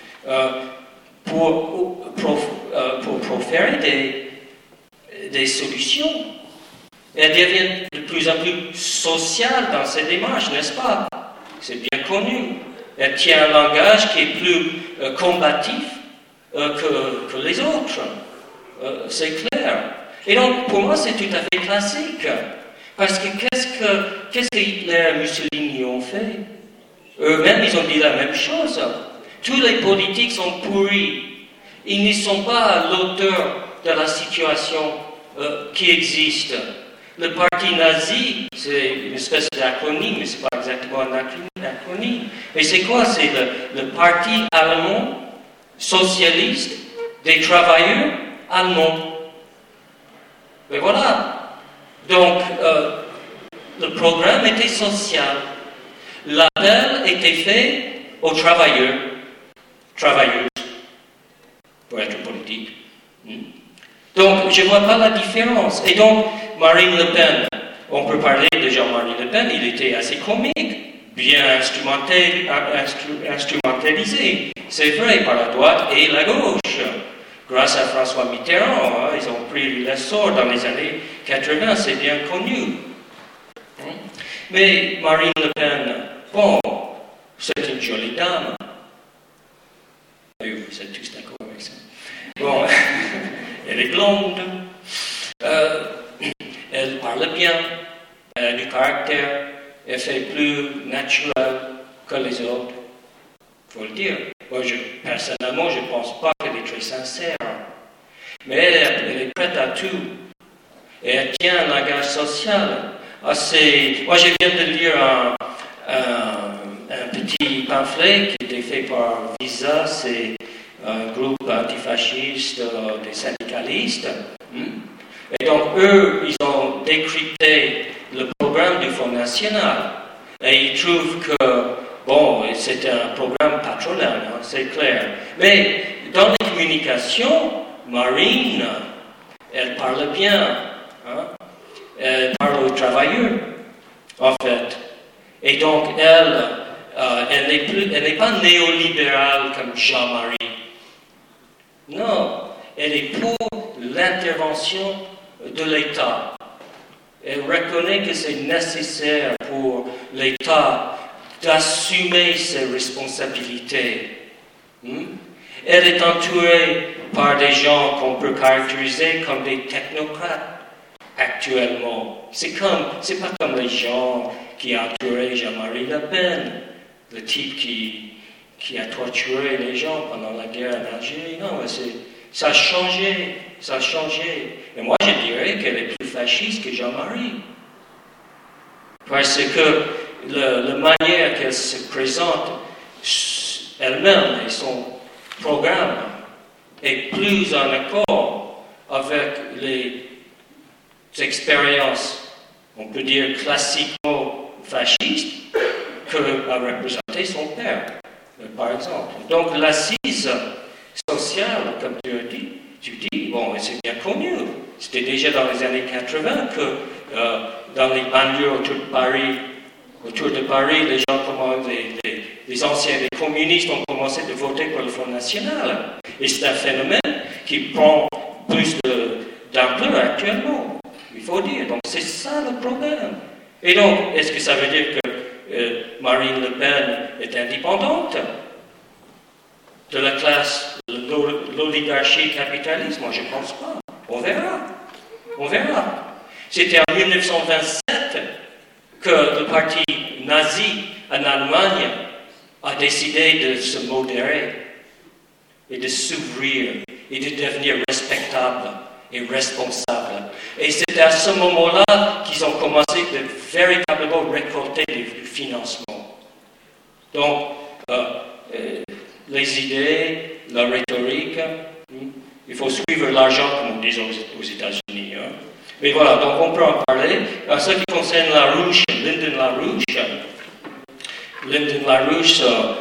pour proférer des solutions. Elle devient de plus en plus sociale dans ses démarches, n'est-ce pas? C'est bien connu. Elle tient un langage qui est plus combatif que les autres. C'est clair. Et donc, pour moi, c'est tout à fait classique. Parce que qu'est-ce que Hitler et Mussolini ont fait? Eux-mêmes, ils ont dit la même chose. Tous les politiques sont pourris. Ils ne sont pas l'auteur de la situation qui existe. Le parti nazi, c'est une espèce d'acronyme, mais ce n'est pas exactement un acronyme. Mais c'est quoi? C'est le parti allemand socialiste des travailleurs allemands. Mais voilà. Donc, le programme était social. L'appel était fait aux travailleurs, travailleuses, pour être politique. Donc, je ne vois pas la différence. Et donc, Marine Le Pen, on peut parler de Jean-Marie Le Pen, il était assez comique, bien instrumentalisé. C'est vrai, par la droite et la gauche. Grâce à François Mitterrand, ils ont pris l'essor dans les années 80, c'est bien connu. Mais Marine Le Pen, bon, c'est une jolie dame. Vous êtes tous d'accord avec ça. Bon, elle est blonde, elle parle bien, elle a du caractère, elle fait plus naturel que les autres, il faut le dire. Moi, personnellement, je ne pense pas qu'elle est très sincère, mais elle est prête à tout. Et elle tient un langage social assez... Moi, je viens de lire un petit pamphlet qui était fait par Visa, c'est un groupe antifasciste des syndicalistes. Et donc, eux, ils ont décrypté le programme du Fonds national. Et ils trouvent que, bon, c'était un programme patronal, hein, c'est clair. Mais dans les communications, Marine, elle parle bien. Hein, elle parle aux travailleurs, en fait. Et donc, elle n'est pas néolibérale comme Jean-Marie. Non, elle est pour l'intervention de l'État. Elle reconnaît que c'est nécessaire pour l'État d'assumer ses responsabilités. Elle est entourée par des gens qu'on peut caractériser comme des technocrates actuellement. C'est pas comme les gens qui ont entouré Jean-Marie Le Pen, le type qui a torturé les gens pendant la guerre en Algérie. Non, ça a changé. Et moi, je dirais qu'elle est plus fasciste que Jean-Marie. Parce que la manière qu'elle se présente elle-même et son programme est plus en accord avec les expériences, on peut dire, classico-fascistes que a représenté son père, par exemple. Donc, l'assise sociale, comme tu dis, bon, c'est bien connu. C'était déjà dans les années 80 que dans les banlieues autour de Paris, les gens les anciens, les communistes ont commencé à voter pour le Front National. Et c'est un phénomène qui prend plus d'ampleur actuellement, il faut dire. Donc c'est ça le problème. Et donc, est-ce que ça veut dire que Marine Le Pen est indépendante de la classe, de l'oligarchie capitaliste? Moi, je ne pense pas. On verra. C'était en 1927 que le parti nazi en Allemagne a décidé de se modérer et de s'ouvrir et de devenir respectable et responsable. Et c'est à ce moment-là qu'ils ont commencé de véritablement récolter du financement. Donc, les idées, la rhétorique, il faut suivre l'argent, comme on dit aux États-Unis. Hein. Mais voilà, donc on peut en parler. En ce qui concerne Lyndon LaRouche,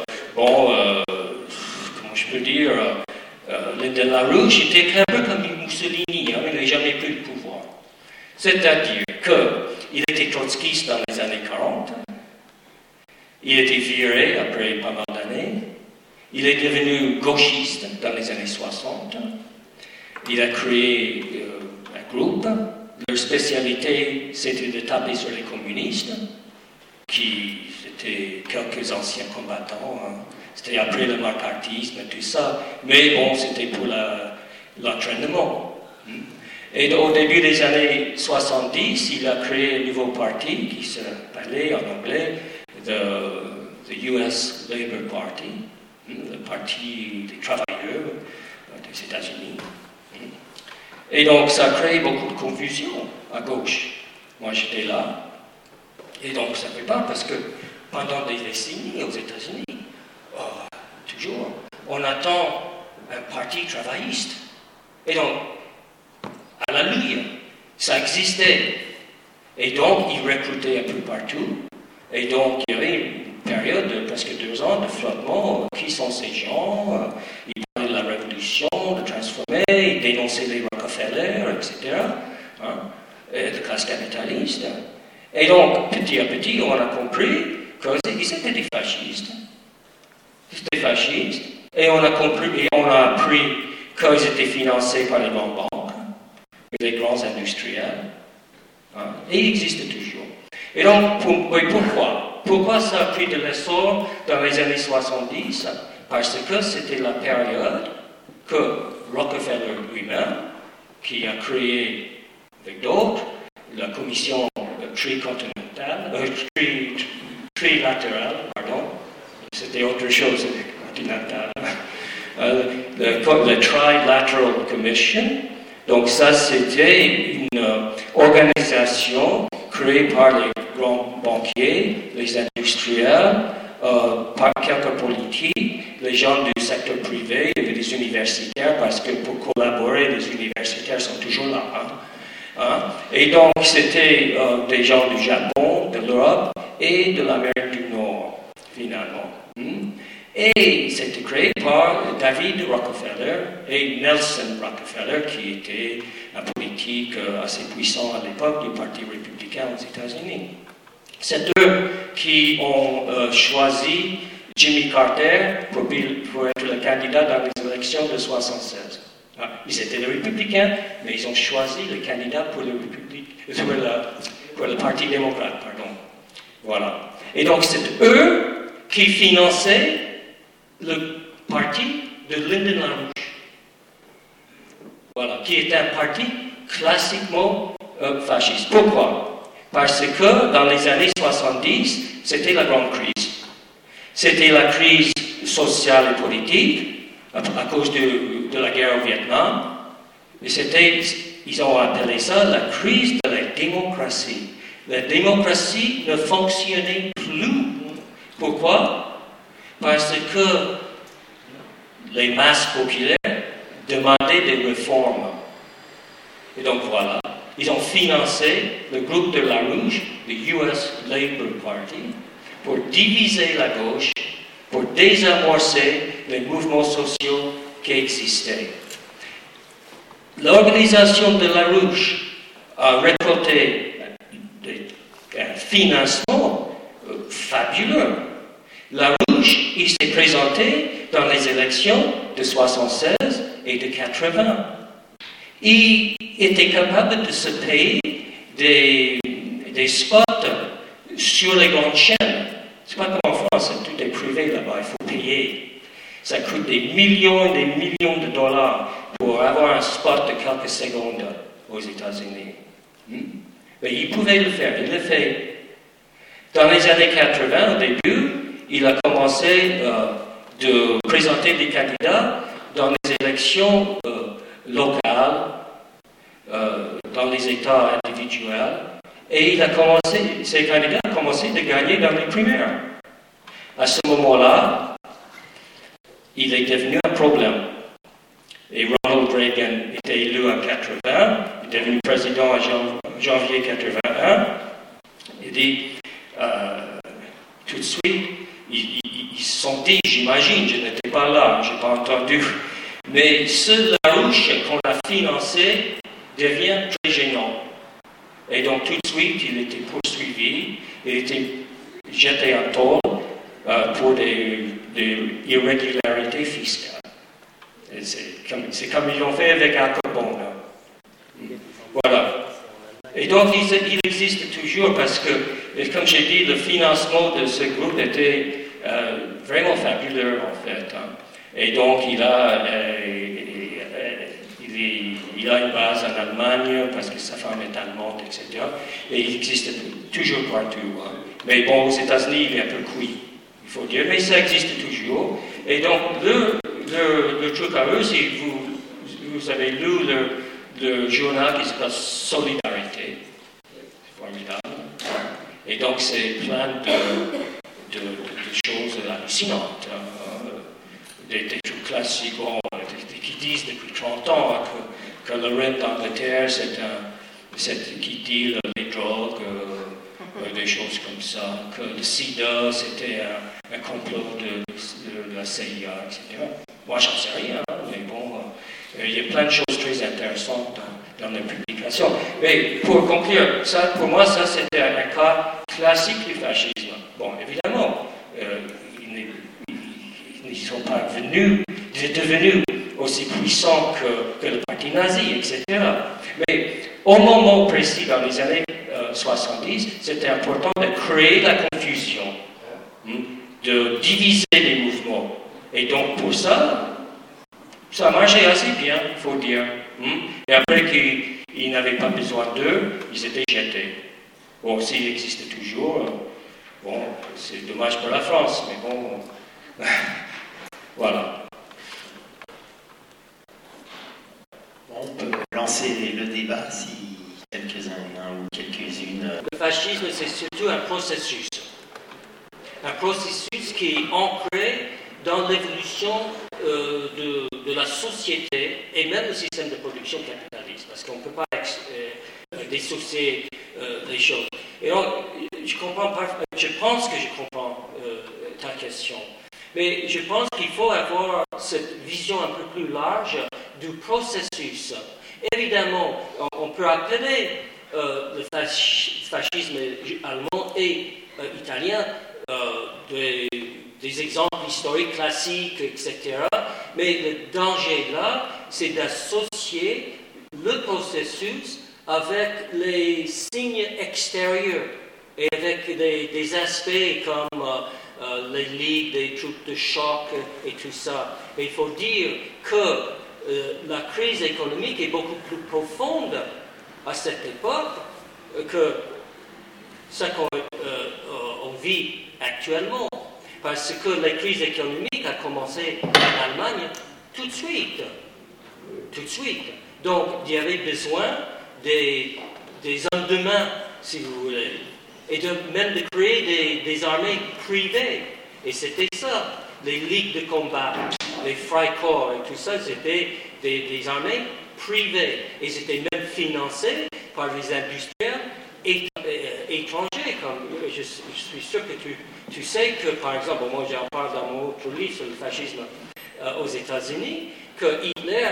comment je peux dire, Lyndon LaRouche était un peu comme Mussolini, hein, il n'a jamais pris le pouvoir. C'est-à-dire qu'il était trotskiste dans les années 40, il était viré après pas mal d'années, il est devenu gauchiste dans les années 60, il a créé un groupe. Leur spécialité, c'était de taper sur les communistes, qui étaient quelques anciens combattants. Hein. C'était après le macartisme et tout ça. Mais bon, c'était pour l'entraînement. Et au début des années 70, il a créé un nouveau parti qui s'appelait en anglais the US Labour Party, le parti des travailleurs des États-Unis. Et donc, ça a créé beaucoup de confusion à gauche. Moi, j'étais là. Et donc, ça ne fait pas parce que pendant des décennies aux États-Unis, toujours, on attend un parti travailliste. Et donc, alléluia, ça existait. Et donc, ils recrutaient un peu partout. Et donc, il y avait une période de presque 2 ans de flottement. Qui sont ces gens? Ils parlaient de la révolution, de transformer, ils dénonçaient les Rockefeller, etc., hein, de classe capitaliste. Et donc, petit à petit, on a compris qu'ils étaient des fascistes. Et on a compris, et on a appris qu'ils étaient financés par les grandes banques et les grands industriels. Hein, et ils existent toujours. Et donc, pourquoi? Pourquoi ça a pris de l'essor dans les années 70? Parce que c'était la période que Rockefeller lui-même, qui a créé avec d'autres la commission trilatérale, c'était autre chose continentale, le Trilateral Commission. Donc ça, c'était une organisation créée par les grands banquiers, les industriels, par quelques politiques, les gens du secteur privé et des universitaires, parce que pour collaborer, les universitaires sont toujours là. Hein. Hein? Et donc, c'était des gens du Japon, de l'Europe et de l'Amérique du Nord, finalement. Et c'était créé par David Rockefeller et Nelson Rockefeller, qui était un politique assez puissant à l'époque du Parti républicain aux États-Unis. C'est eux qui ont choisi Jimmy Carter pour être le candidat dans les élections de 1976. Ils étaient des républicains, mais ils ont choisi le candidat pour le Parti démocrate, pardon. Voilà. Et donc, c'est eux qui finançaient le parti de Lyndon LaRouche. Voilà, qui est un parti classiquement fasciste. Pourquoi? Parce que dans les années 70, c'était la grande crise. C'était la crise sociale et politique à cause de la guerre au Vietnam. Et ils ont appelé ça la crise de la démocratie. La démocratie ne fonctionnait plus. Pourquoi? Parce que les masses populaires demandaient des réformes. Et donc voilà, ils ont financé le groupe de LaRouche, le US Labour Party, pour diviser la gauche, pour désamorcer les mouvements sociaux qui existaient. L'organisation de LaRouche a récolté un financement fabuleux. LaRouche, il s'est présenté dans les élections de 1976 et de 1980. Il était capable de se payer des spots sur les grandes chaînes. C'est pas comme en France, tout est privé là-bas, il faut payer. Ça coûte des millions et des millions de dollars pour avoir un spot de quelques secondes aux États-Unis. Mais il pouvait le faire, il l'a fait. Dans les années 80, au début, il a commencé de présenter des candidats dans les élections locales, dans les États individuels, et ces candidats ont commencé de gagner dans les primaires. À ce moment-là, il est devenu un problème. Et Ronald Reagan était élu en 80, il est devenu président en janvier 81. Il dit, tout de suite, ils se sont dit, j'imagine, je n'étais pas là, je n'ai pas entendu, mais ce LaRouche qu'on a financé devient très gênant. Et donc tout de suite, il était poursuivi, il était jeté en tôle pour des irrégularités fiscales. C'est comme ils l'ont fait avec Al Capone. Voilà. Et donc, il existe toujours parce que, comme j'ai dit, le financement de ce groupe était vraiment fabuleux, en fait. Et donc, il a une base en Allemagne parce que sa femme est allemande, etc. Et il existe toujours partout. Mais bon, aux États-Unis, il est un peu cuit, il faut dire. Mais ça existe toujours. Et donc, le truc à eux, si vous avez lu le journal qui s'appelle Solidarité. C'est formidable. Et donc, c'est plein de choses hallucinantes. Des trucs classiques qui disent depuis 30 ans que le règne d'Angleterre, c'est qui dit les drogues, des choses comme ça, que le sida, c'était un complot de la CIA, etc. Moi, j'en sais rien, mais bon, il y a plein de choses très intéressantes dans les publications. Mais pour conclure, ça, pour moi, ça, c'était un cas classique du fascisme. Bon, évidemment, ils ne sont pas devenus aussi puissants que le parti nazi, etc. Mais au moment précis, dans les années 70, c'était important de créer la confusion, de diviser les mouvements. Et donc, pour ça, ça marchait assez bien, il faut dire. Et après qu'ils n'avaient pas besoin d'eux, ils étaient jetés. Bon, s'ils existent toujours, bon, c'est dommage pour la France, mais bon, voilà. On peut lancer le débat si quelques-uns ou quelques-unes. Le fascisme, c'est surtout un processus. Un processus qui est ancré dans l'évolution de la société et même le système de production capitaliste. Parce qu'on ne peut pas dissocier les choses. Et donc, je pense que je comprends ta question. Mais je pense qu'il faut avoir cette vision un peu plus large du processus. Évidemment, on peut appeler le fascisme allemand et italien des exemples historiques classiques, etc. Mais le danger là, c'est d'associer le processus avec les signes extérieurs et avec des aspects comme les ligues, des troupes de choc et tout ça. Mais il faut dire que la crise économique est beaucoup plus profonde à cette époque que ce qu'on vit actuellement. Parce que la crise économique a commencé en Allemagne tout de suite. Tout de suite. Donc, il y avait besoin des hommes de main, si vous voulez. Et même de créer des armées privées. Et c'était ça. Les ligues de combat, les Freikorps et tout ça, c'était des armées privées. Et c'était même financé par les industriels étrangers. Comme, je suis sûr que tu sais que, par exemple, moi j'en parle dans mon autre livre sur le fascisme aux États-Unis, que Hitler,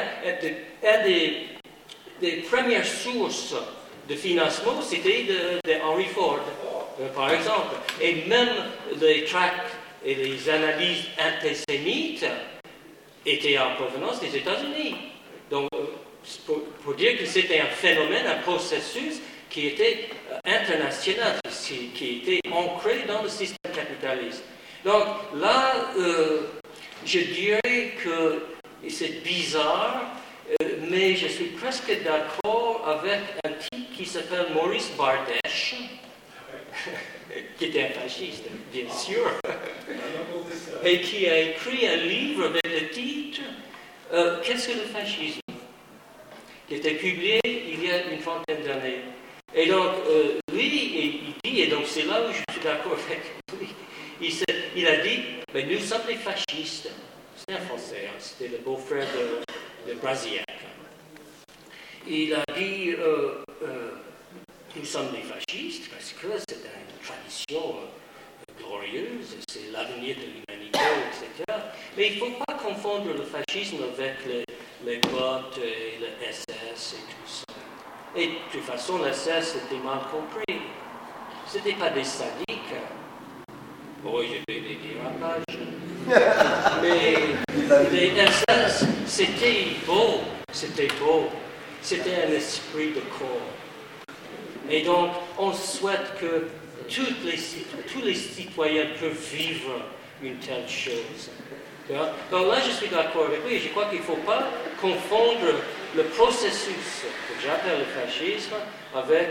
des premières sources de financement, c'était de Henry Ford, par exemple. Et même les tracts et les analyses antisémites étaient en provenance des États-Unis. Donc, pour dire que c'était un phénomène, un processus qui était international, qui était ancré dans le système capitaliste. Donc là, je dirais que c'est bizarre, mais je suis presque d'accord avec un type qui s'appelle Maurice Bardèche, qui était un fasciste, bien sûr, et qui a écrit un livre avec le titre « Qu'est-ce que le fascisme ?» qui était publié il y a une trentaine d'années. Et donc, lui, il dit, et donc c'est là où je suis d'accord avec lui, il a dit, mais nous sommes des fascistes. C'est un Français, hein, c'était le beau-frère de Brasillac. Il a dit, nous sommes des fascistes parce que c'est une tradition glorieuse, c'est l'avenir de l'humanité, etc. Mais il ne faut pas confondre le fascisme avec les bottes et le SS et tout ça. Et de toute façon, la SS était mal compris. Ce n'était pas des sadiques. Bon, j'ai fait des dérapages. Mais les SS, c'était beau. C'était beau. C'était un esprit de corps. Et donc, on souhaite que tous les citoyens peuvent vivre une telle chose. Donc là, je suis d'accord avec lui. Je crois qu'il ne faut pas confondre le processus que j'appelle le fascisme avec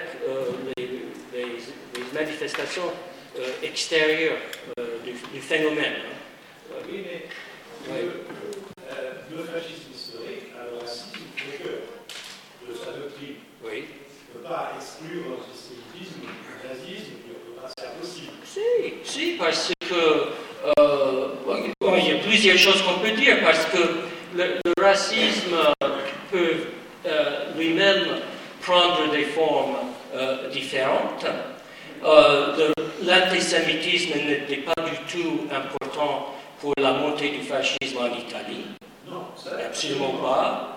les manifestations extérieures du phénomène. Oui, mais le fascisme historique a le racisme au cœur de sa doctrine. Oui. On ne peut pas exclure l'antisémitisme, le nazisme, on ne peut pas, c'est impossible. Si, parce que il y a plusieurs choses qu'on peut dire, parce que le racisme peut lui-même prendre des formes différentes. L'antisémitisme n'était pas du tout important pour la montée du fascisme en Italie. Non, absolument pas.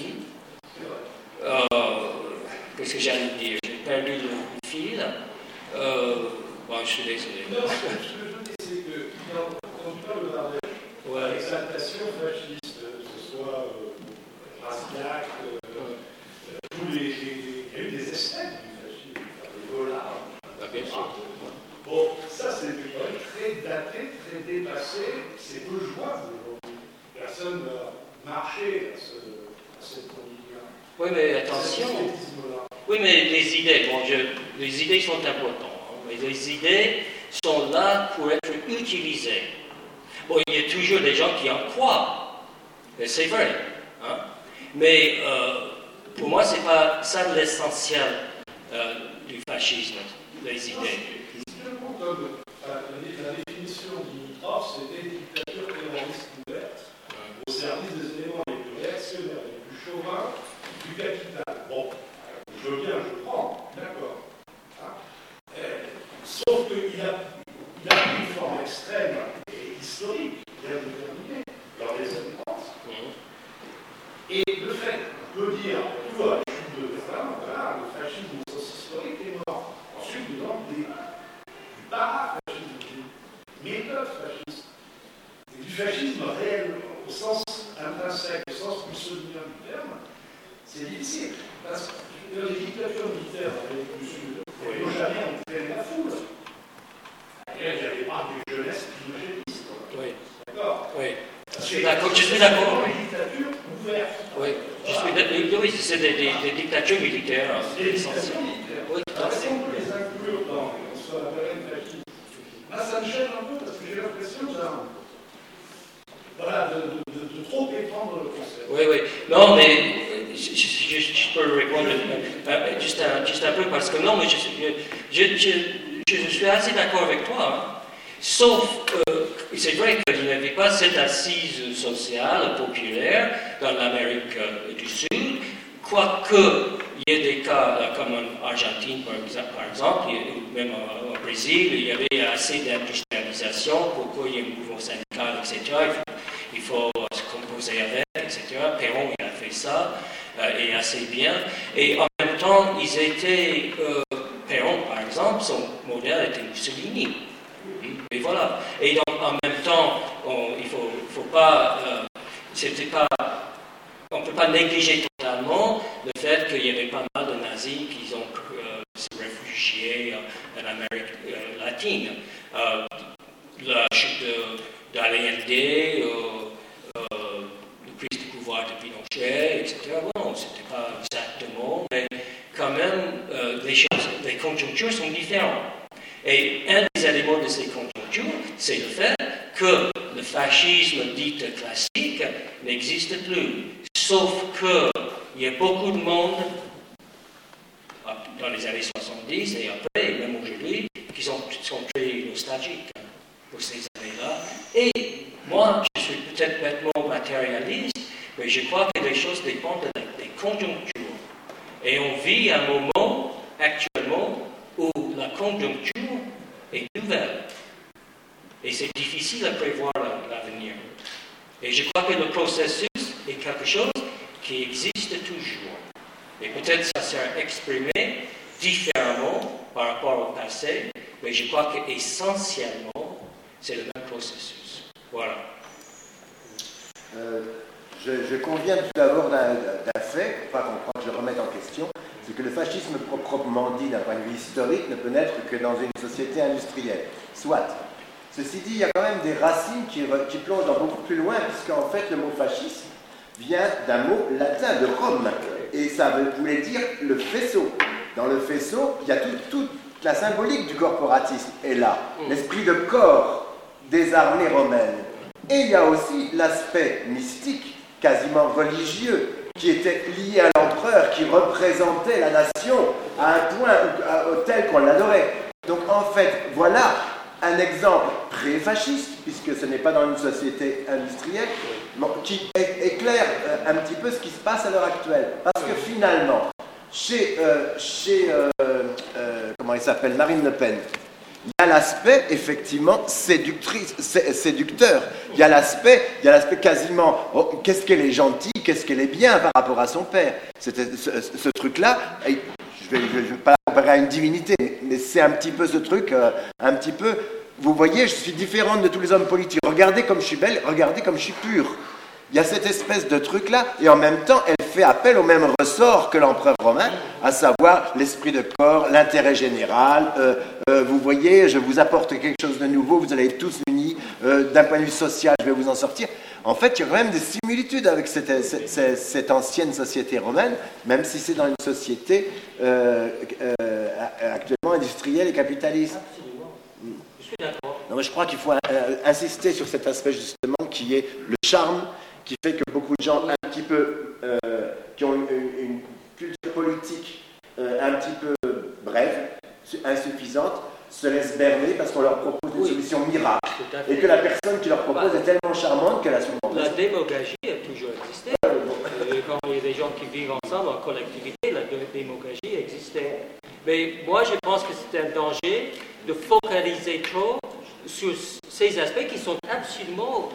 Qu'est-ce que j'allais dire? J'ai perdu le fil. Bon, je suis désolé. Non, ce que je veux dire, c'est que quand tu parles de la l'exaltation fasciste, que ce soit Brasillac, il y a eu des esthètes du fascisme, des Vollard. Bien sûr. Bon, ça c'est quand même très daté, très dépassé, c'est peu jouable aujourd'hui. Personne n'a marché à cette condition-là. Oui, mais attention. Oui, mais les idées, les idées sont importantes. Hein, mais les idées sont là pour être utilisées. Bon, il y a toujours des gens qui en croient. Et c'est vrai. Hein, mais pour moi, c'est pas ça l'essentiel du fascisme, les idées. Comme la définition limitrophe, c'était dictature terroriste ouverte au service des éléments les plus réactionnaires, les plus chauvins du capital. Bon, je veux bien, je prends. qu'il a pris une forme extrême et historique, bien déterminée, dans les années 30. Et le fait de dire, tu vois, voilà, le fascisme au sens historique est mort. Ensuite, nous avons du parafascisme, des méthodes fascistes, et du fascisme réel, au sens intrinsèque, au sens mussolinien du terme, c'est difficile. Parce que les dictatures militaires d'Amérique du Sud n'ont jamais entraîné la foule. Et il n'y avait pas de jeunesse primogéniste. Oui. D'accord. Oui. Je suis d'accord. Une dictature ouverte. Oui. Oui, c'est des dictatures militaires. Des dictatures militaires. Oui, tout à fait. Si on peut les inclure dans ce qu'on appelle le fascisme, là, ça me gêne un peu parce que j'ai l'impression de trop étendre le concept. Oui, oui. Non, mais je peux répondre juste un peu parce que non, mais je suis assez d'accord avec toi. Hein. Sauf, c'est vrai qu'il n'y avait pas cette assise sociale populaire dans l'Amérique du Sud, quoique il y ait des cas comme en Argentine par exemple, ou même au Brésil, il y avait assez d'industrialisation pour qu'il y ait un mouvement syndical, etc. Il faut se composer avec, etc. Perron il a fait ça, et assez bien. Et en même temps, ils étaient, Perron par exemple, son modèle était Mussolini. Et voilà. Et donc, en même temps, il faut pas, on ne peut pas négliger totalement le fait qu'il y avait pas mal de nazis qui ont se réfugiés en Amérique latine. La chute d'Allende, la prise du pouvoir de Pinochet, etc. Bon, ce n'était pas exactement, mais quand même, les conjonctures sont différentes. Et un des éléments de ces conjonctures, c'est le fait que le fascisme dit classique n'existe plus. Sauf qu'il y a beaucoup de monde, dans les années 70 et après, et même aujourd'hui, qui sont très nostalgiques pour ces années-là. Et moi, je suis peut-être bêtement matérialiste, mais je crois que les choses dépendent des conjonctures. Et on vit un moment, actuellement, où la conjoncture est nouvelle. Et c'est difficile à prévoir l'avenir. Et je crois que le processus est quelque chose qui existe toujours. Et peut-être ça sera exprimé différemment par rapport au passé, mais je crois qu'essentiellement, c'est le même processus. Voilà. Je conviens tout d'abord d'un fait, pas qu'on croit que je le remette en question, c'est que le fascisme proprement dit d'un point de vue historique ne peut naître que dans une société industrielle. Soit. Ceci dit, il y a quand même des racines qui plongent dans beaucoup plus loin, puisqu'en fait le mot fascisme vient d'un mot latin de Rome, et ça voulait dire le faisceau. Dans le faisceau, il y a toute la symbolique du corporatisme est là, l'esprit de corps des armées romaines. Et il y a aussi l'aspect mystique, quasiment religieux, qui était lié à l'empereur, qui représentait la nation à un point tel qu'on l'adorait. Donc en fait, voilà un exemple pré-fasciste, puisque ce n'est pas dans une société industrielle, qui éclaire un petit peu ce qui se passe à l'heure actuelle. Parce que finalement, chez comment il s'appelle, Marine Le Pen, il y a l'aspect effectivement séducteur. Il y a l'aspect quasiment qu'est-ce qu'elle est gentille, qu'est-ce qu'elle est bien par rapport à son père. Ce truc-là, je vais pas comparer à une divinité, mais c'est un petit peu ce truc, un petit peu. Vous voyez, je suis différente de tous les hommes politiques. Regardez comme je suis belle, regardez comme je suis pure. Il y a cette espèce de truc-là, et en même temps, elle fait appel au même ressort que l'empereur romain, à savoir l'esprit de corps, l'intérêt général. Vous voyez, je vous apporte quelque chose de nouveau, vous allez être tous unis, d'un point de vue social, je vais vous en sortir. En fait, il y a quand même des similitudes avec cette ancienne société romaine, même si c'est dans une société actuellement industrielle et capitaliste. Je suis d'accord. Non, mais je crois qu'il faut insister sur cet aspect justement qui est le charme, qui fait que beaucoup de gens un petit peu qui ont une culture politique un petit peu brève, insuffisante, se laissent berner parce qu'on leur propose une solution miracle et que la personne qui leur propose est tellement charmante qu'elle a souvent la démographie a toujours existé. Quand il y a des gens qui vivent ensemble en collectivité, la démographie existait. Mais moi, je pense que c'est un danger de focaliser trop sur ces aspects qui sont absolument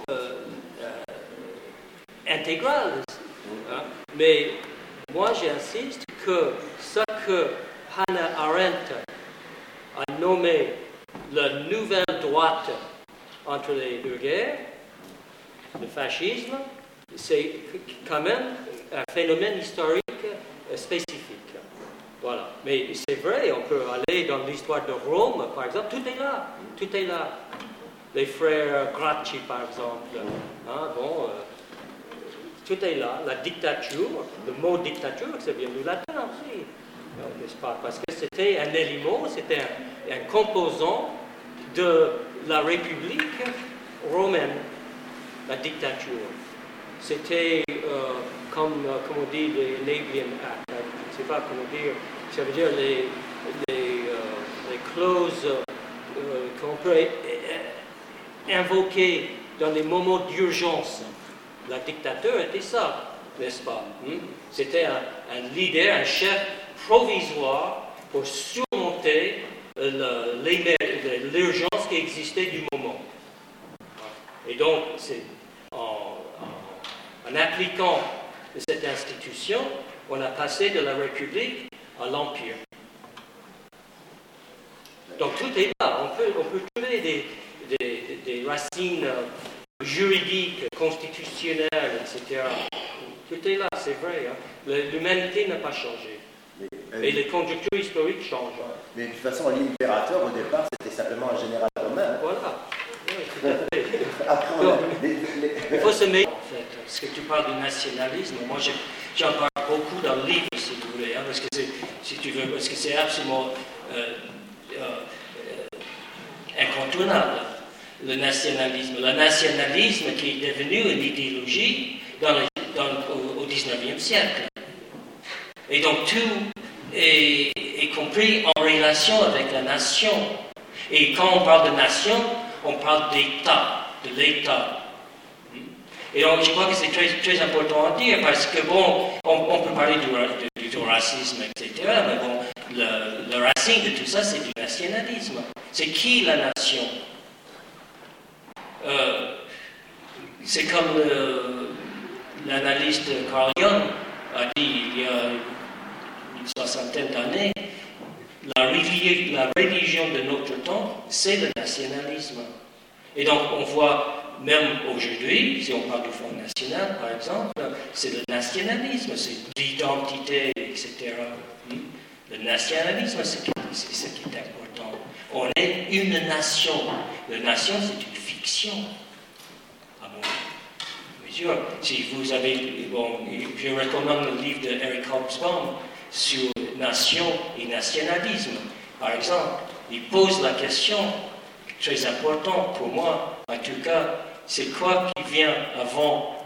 intégrales. Hein. Mais moi, j'insiste que ce que Hannah Arendt a nommé la nouvelle droite entre les deux guerres, le fascisme, c'est quand même un phénomène historique spécifique. Voilà. Mais c'est vrai, on peut aller dans l'histoire de Rome, par exemple, tout est là. Tout est là. Les frères Gracchi, par exemple. Hein, tout est là. La dictature, le mot dictature, ça vient du latin aussi. N'est-ce pas? Parce que c'était un élément, c'était un composant de la République romaine, la dictature. C'était comme on dit, les Navian Act. Je ne sais pas comment dire. Ça veut dire les clauses qu'on peut invoquer dans les moments d'urgence. La dictature était ça, n'est-ce pas? C'était un leader, un chef provisoire pour surmonter l'urgence qui existait du moment. Et donc, c'est en appliquant cette institution, on a passé de la République à l'Empire. Donc tout est là. On peut trouver des racines juridiques, constitutionnelles, etc. Tout est là, c'est vrai. Hein. L'humanité n'a pas changé. Et les conjonctures historiques changent. Mais de toute façon, l'impérateur, au départ, c'était simplement un général romain. Voilà. Oui, tout à fait. Après, donc, il faut se mettre, en fait, parce que tu parles du nationalisme. Moi, j'en parle beaucoup dans le livre, si vous voulez, hein, parce que c'est absolument incontournable, le nationalisme. Le nationalisme qui est devenu une idéologie au XIXe siècle. Et donc, tout est compris en relation avec la nation. Et quand on parle de nation, on parle d'État, de l'État. Et donc, je crois que c'est très, très important à dire, parce que, bon, on peut parler du racisme, etc., mais bon, le racine de tout ça, c'est du nationalisme. C'est qui la nation? C'est comme l'analyste Carl Jung a dit il y a une soixantaine d'années, la religion de notre temps, c'est le nationalisme. Et donc, on voit, même aujourd'hui, si on parle du Front National, par exemple, c'est le nationalisme, c'est l'identité, etc. Le nationalisme, c'est ce qui est important. On est une nation. La nation, c'est une fiction. À mon mesure, si vous avez... Bon, je recommande le livre de Eric Hobsbawm sur nation et nationalisme. Par exemple, il pose la question, très importante pour moi, en tout cas, c'est quoi qui vient avant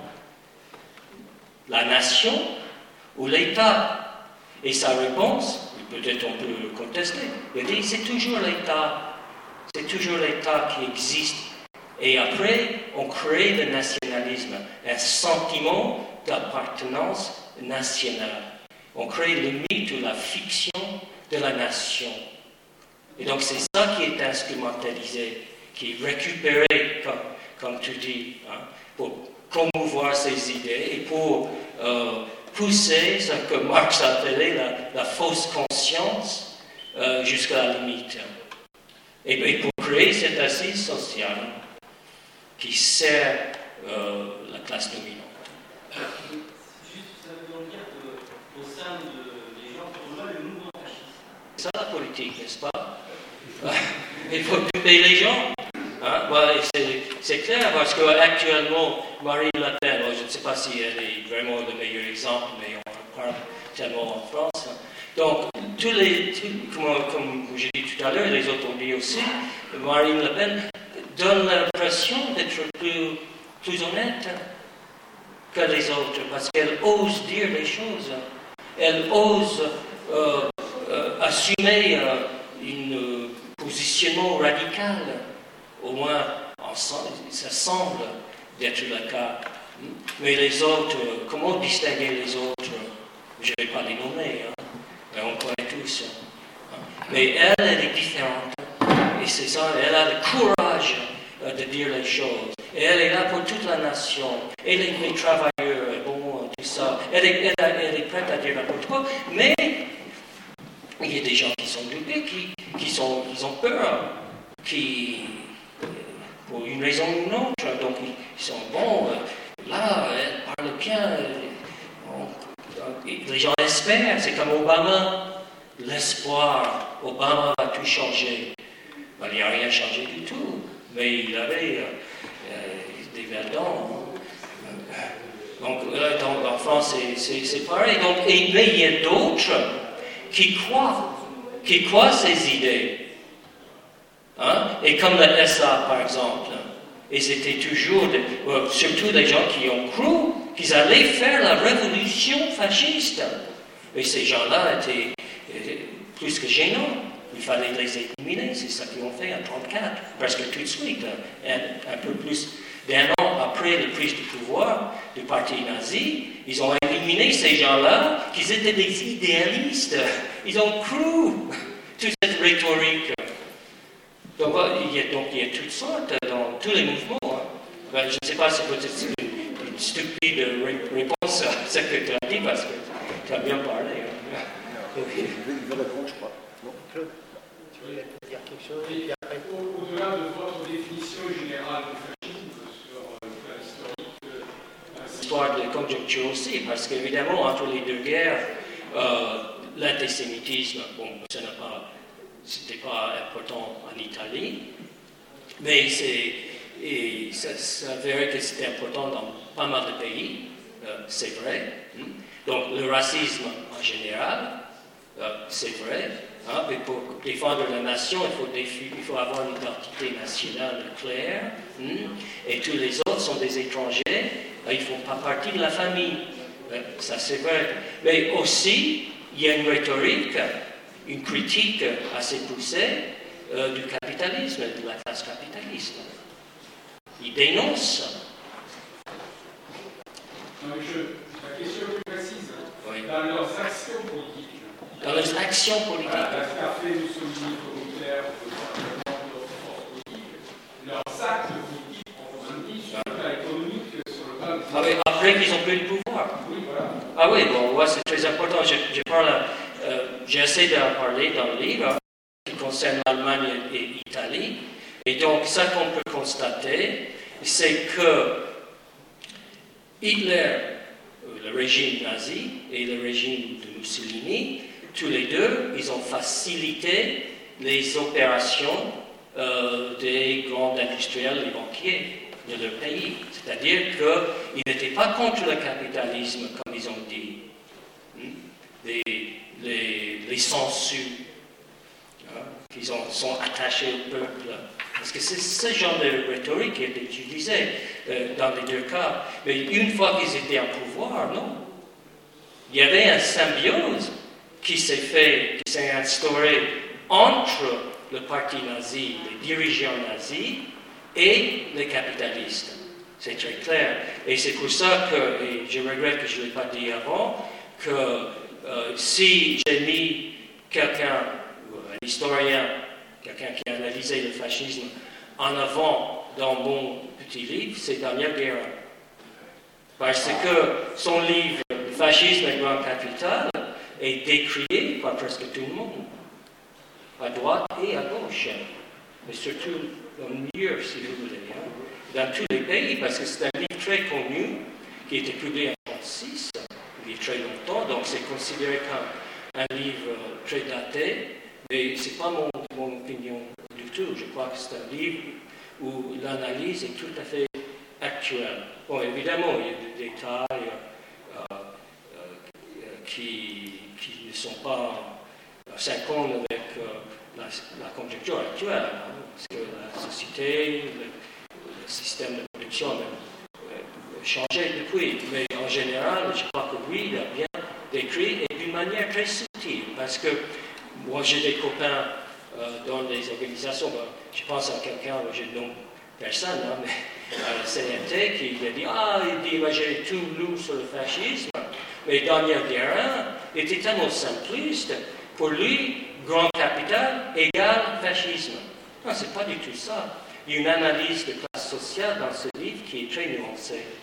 la nation ou l'État? Et sa réponse, peut-être on peut le contester, il dit c'est toujours l'État. C'est toujours l'État qui existe. Et après, on crée le nationalisme, un sentiment d'appartenance nationale. On crée le mythe ou la fiction de la nation. Et donc c'est ça qui est instrumentalisé, qui est récupéré, comme tu dis, hein, pour promouvoir ces idées et pour pousser ce que Marx appelait la fausse conscience jusqu'à la limite. Et pour créer cette assise sociale qui sert la classe dominante. Juste, ça veut donc dire qu'au sein des gens qui ont le mouvement fasciste. C'est ça la politique, n'est-ce pas? Il faut duper les gens. Hein? Ouais, c'est clair, parce qu'actuellement, Marine Le Pen, je ne sais pas si elle est vraiment le meilleur exemple, mais on en parle tellement en France. Donc, comme j'ai dit tout à l'heure, les autres ont dit aussi, Marine Le Pen donne l'impression d'être plus honnête que les autres, parce qu'elle ose dire les choses. Elle ose assumer un positionnement radical. Au moins, ça semble d'être le cas. Mais les autres, comment distinguer les autres? Je ne vais pas les nommer, hein, mais on connaît tous. Mais elle est différente. Et c'est ça, elle a le courage de dire les choses. Et elle est là pour toute la nation. Et les travailleurs, bon, tout ça. Elle est prête à dire n'importe quoi. Mais il y a des gens qui sont dupés, qui ont peur, pour une raison ou une autre. Donc ils sont bons. Là, elle parle bien. Les gens espèrent. C'est comme Obama. L'espoir. Obama va tout changer. Ben, il n'y a rien changé du tout. Mais il avait des verdons. Donc, en France, c'est pareil. Donc, mais il y a d'autres qui croient ces idées. Hein? Et comme le SA, par exemple. Et c'était toujours, surtout des gens qui ont cru qu'ils allaient faire la révolution fasciste. Et ces gens-là étaient plus que gênants. Il fallait les éliminer, c'est ça qu'ils ont fait en 1934, presque tout de suite, un peu plus d'un an après la prise du pouvoir du parti nazi. Ils ont éliminé ces gens-là, qui étaient des idéalistes. Ils ont cru toute cette rhétorique. Donc il y a toutes sortes dans tous les mouvements. Hein. Ben, je ne sais pas si peut-être une stupide réponse à ce que tu as dit, parce que tu as bien parlé. Hein. Il veut répondre, je crois. Non. Tu voulais dire quelque chose? Au-delà de votre définition générale du fascisme sur le plan historique, l'histoire de conjoncture aussi, parce qu'évidemment, entre les deux guerres, l'antisémitisme, bon, c'était pas important en Italie, mais ça s'avérait que c'était important dans pas mal de pays, c'est vrai. Donc le racisme en général, c'est vrai. Hein, mais pour défendre la nation, il faut avoir une identité nationale claire. Et tous les autres sont des étrangers. Ils ne font pas partie de la famille. Ça, c'est vrai. Mais aussi, il y a une rhétorique, une critique assez poussée du capitalisme, de la classe capitaliste. Ils dénoncent. la question est plus précise. Oui. Dans leurs actions politiques. Dans les actions politiques. Voilà, ce qu'a fait Mussolini comme Hitler, d'autres forces politiques, leurs actes politiques, on dit, sur le plan économique, sur le plan... Ah oui, après qu'ils ont pris le pouvoir. Oui, voilà. Ah oui, bon, ouais, c'est très important. J'essaie d'en parler dans le livre qui concerne l'Allemagne et l'Italie. Et donc, ça qu'on peut constater, c'est que Hitler, le régime nazi et le régime de Mussolini, tous les deux, ils ont facilité les opérations des grands industriels et banquiers de leur pays. C'est-à-dire qu'ils n'étaient pas contre le capitalisme, comme ils ont dit. Les censures, qui sont attachés au peuple. Parce que c'est ce genre de rhétorique qui est utilisée dans les deux cas. Mais une fois qu'ils étaient en pouvoir, non. Il y avait une symbiose qui s'est instaurée entre le parti nazi, les dirigeants nazis et les capitalistes. C'est très clair. Et c'est pour ça que, et je regrette que je ne l'ai pas dit avant, que si j'ai mis quelqu'un, un historien, quelqu'un qui a analysé le fascisme en avant dans mon petit livre, c'est Daniel Guérin. Parce que son livre, Le fascisme et grand capital, est décrié par presque tout le monde, à droite et à gauche, mais surtout au milieu, si vous voulez, dans tous les pays, parce que c'est un livre très connu qui a été publié en 1936, il y a très longtemps, donc c'est considéré comme un livre très daté, mais ce n'est pas mon opinion du tout. Je crois que c'est un livre où l'analyse est tout à fait actuelle. Bon, évidemment, il y a des détails qui ne sont pas synchrones avec la conjoncture actuelle, parce que la société, le système de production a changé depuis. Mais en général, je crois que oui, il a bien décrit et d'une manière très subtile, parce que moi j'ai des copains dans les organisations, je pense à quelqu'un, je ne nomme personne, mais à la CNT qui a dit, j'ai tout lu sur le fascisme, mais Daniel Guérin était tellement simpliste, pour lui, grand capital égale fascisme. Non, c'est pas du tout ça. Il y a une analyse de classe sociale dans ce livre qui est très nuancée.